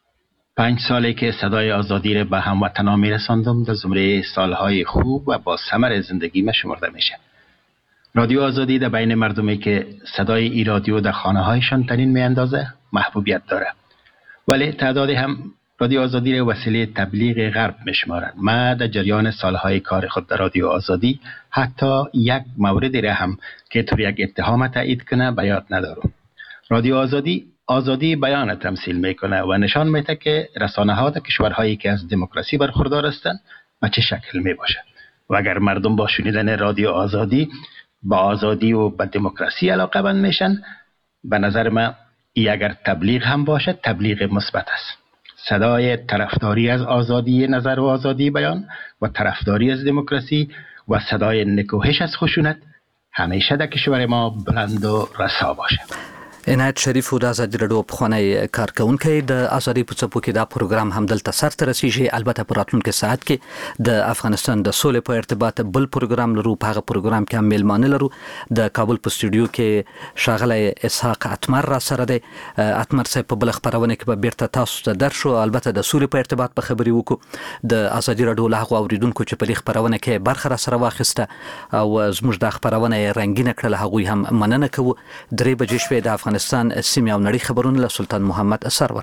پنج سالی که صدای آزادی را به هموطنان میرساندم در زمره سالهای خوب و با ثمر زندگی ما شمرده میشه. رادیو آزادی در بین مردمی که صدای ای رادیو در خانه هایشان تنین میاندازه محبوبیت داره، ولی تعدادی هم رادیو آزادی را وسیله تبلیغ غرب میشمارند. من در جریان سالهای کار خود در رادیو آزادی حتی یک موردی را هم که طور یک اتهام تایید کنه به یاد ندارم. رادیو آزادی آزادی بیان تمثیل میکنه و نشان میده که رسانه ها در کشورهایی که از دموکراسی برخوردار هستند به چه شکل می باشه. و اگر مردم با شنیدن رادیو آزادی با آزادی و به دموکراسی علاقه مند میشن، به نظر من ای اگر تبلیغ هم باشه تبلیغ مثبت است. صدای طرفداری از آزادی نظر و آزادی بیان و طرفداری از دموکراسی و صدای نکوهش از خشونت همیشه در کشور ما بلند و رسا باشه. عنایت شریف د ازادي رادیو پخوانی کارکونکي د ازادي په څپو کې دا پروګرام هم دلته سر ته رسیږي. البته په راتلونکي ساعت کې د افغانستان د سولې په ارتباط بل پروګرام لرو. په هغه پروګرام کې هم میلمانه لرو. د کابل په استودیو کې ښاغلی اسحاق اتمر را سره دی. اتمر صاحب په بل خبرونه کې به بیرته تاسو ته درشو. البته د سولې په ارتباط په خبري وکړو. د ازادي رادیو له هغو اوریدونکو چې په دې خبرونه کې برخه را سره واخیسته او زموږ د خبرونه رنگینه کړل، هغوی هم مننه کوو. درې بجې شوې د افغانستان سیمه او نړۍ خبرونه له سلطان محمد سرور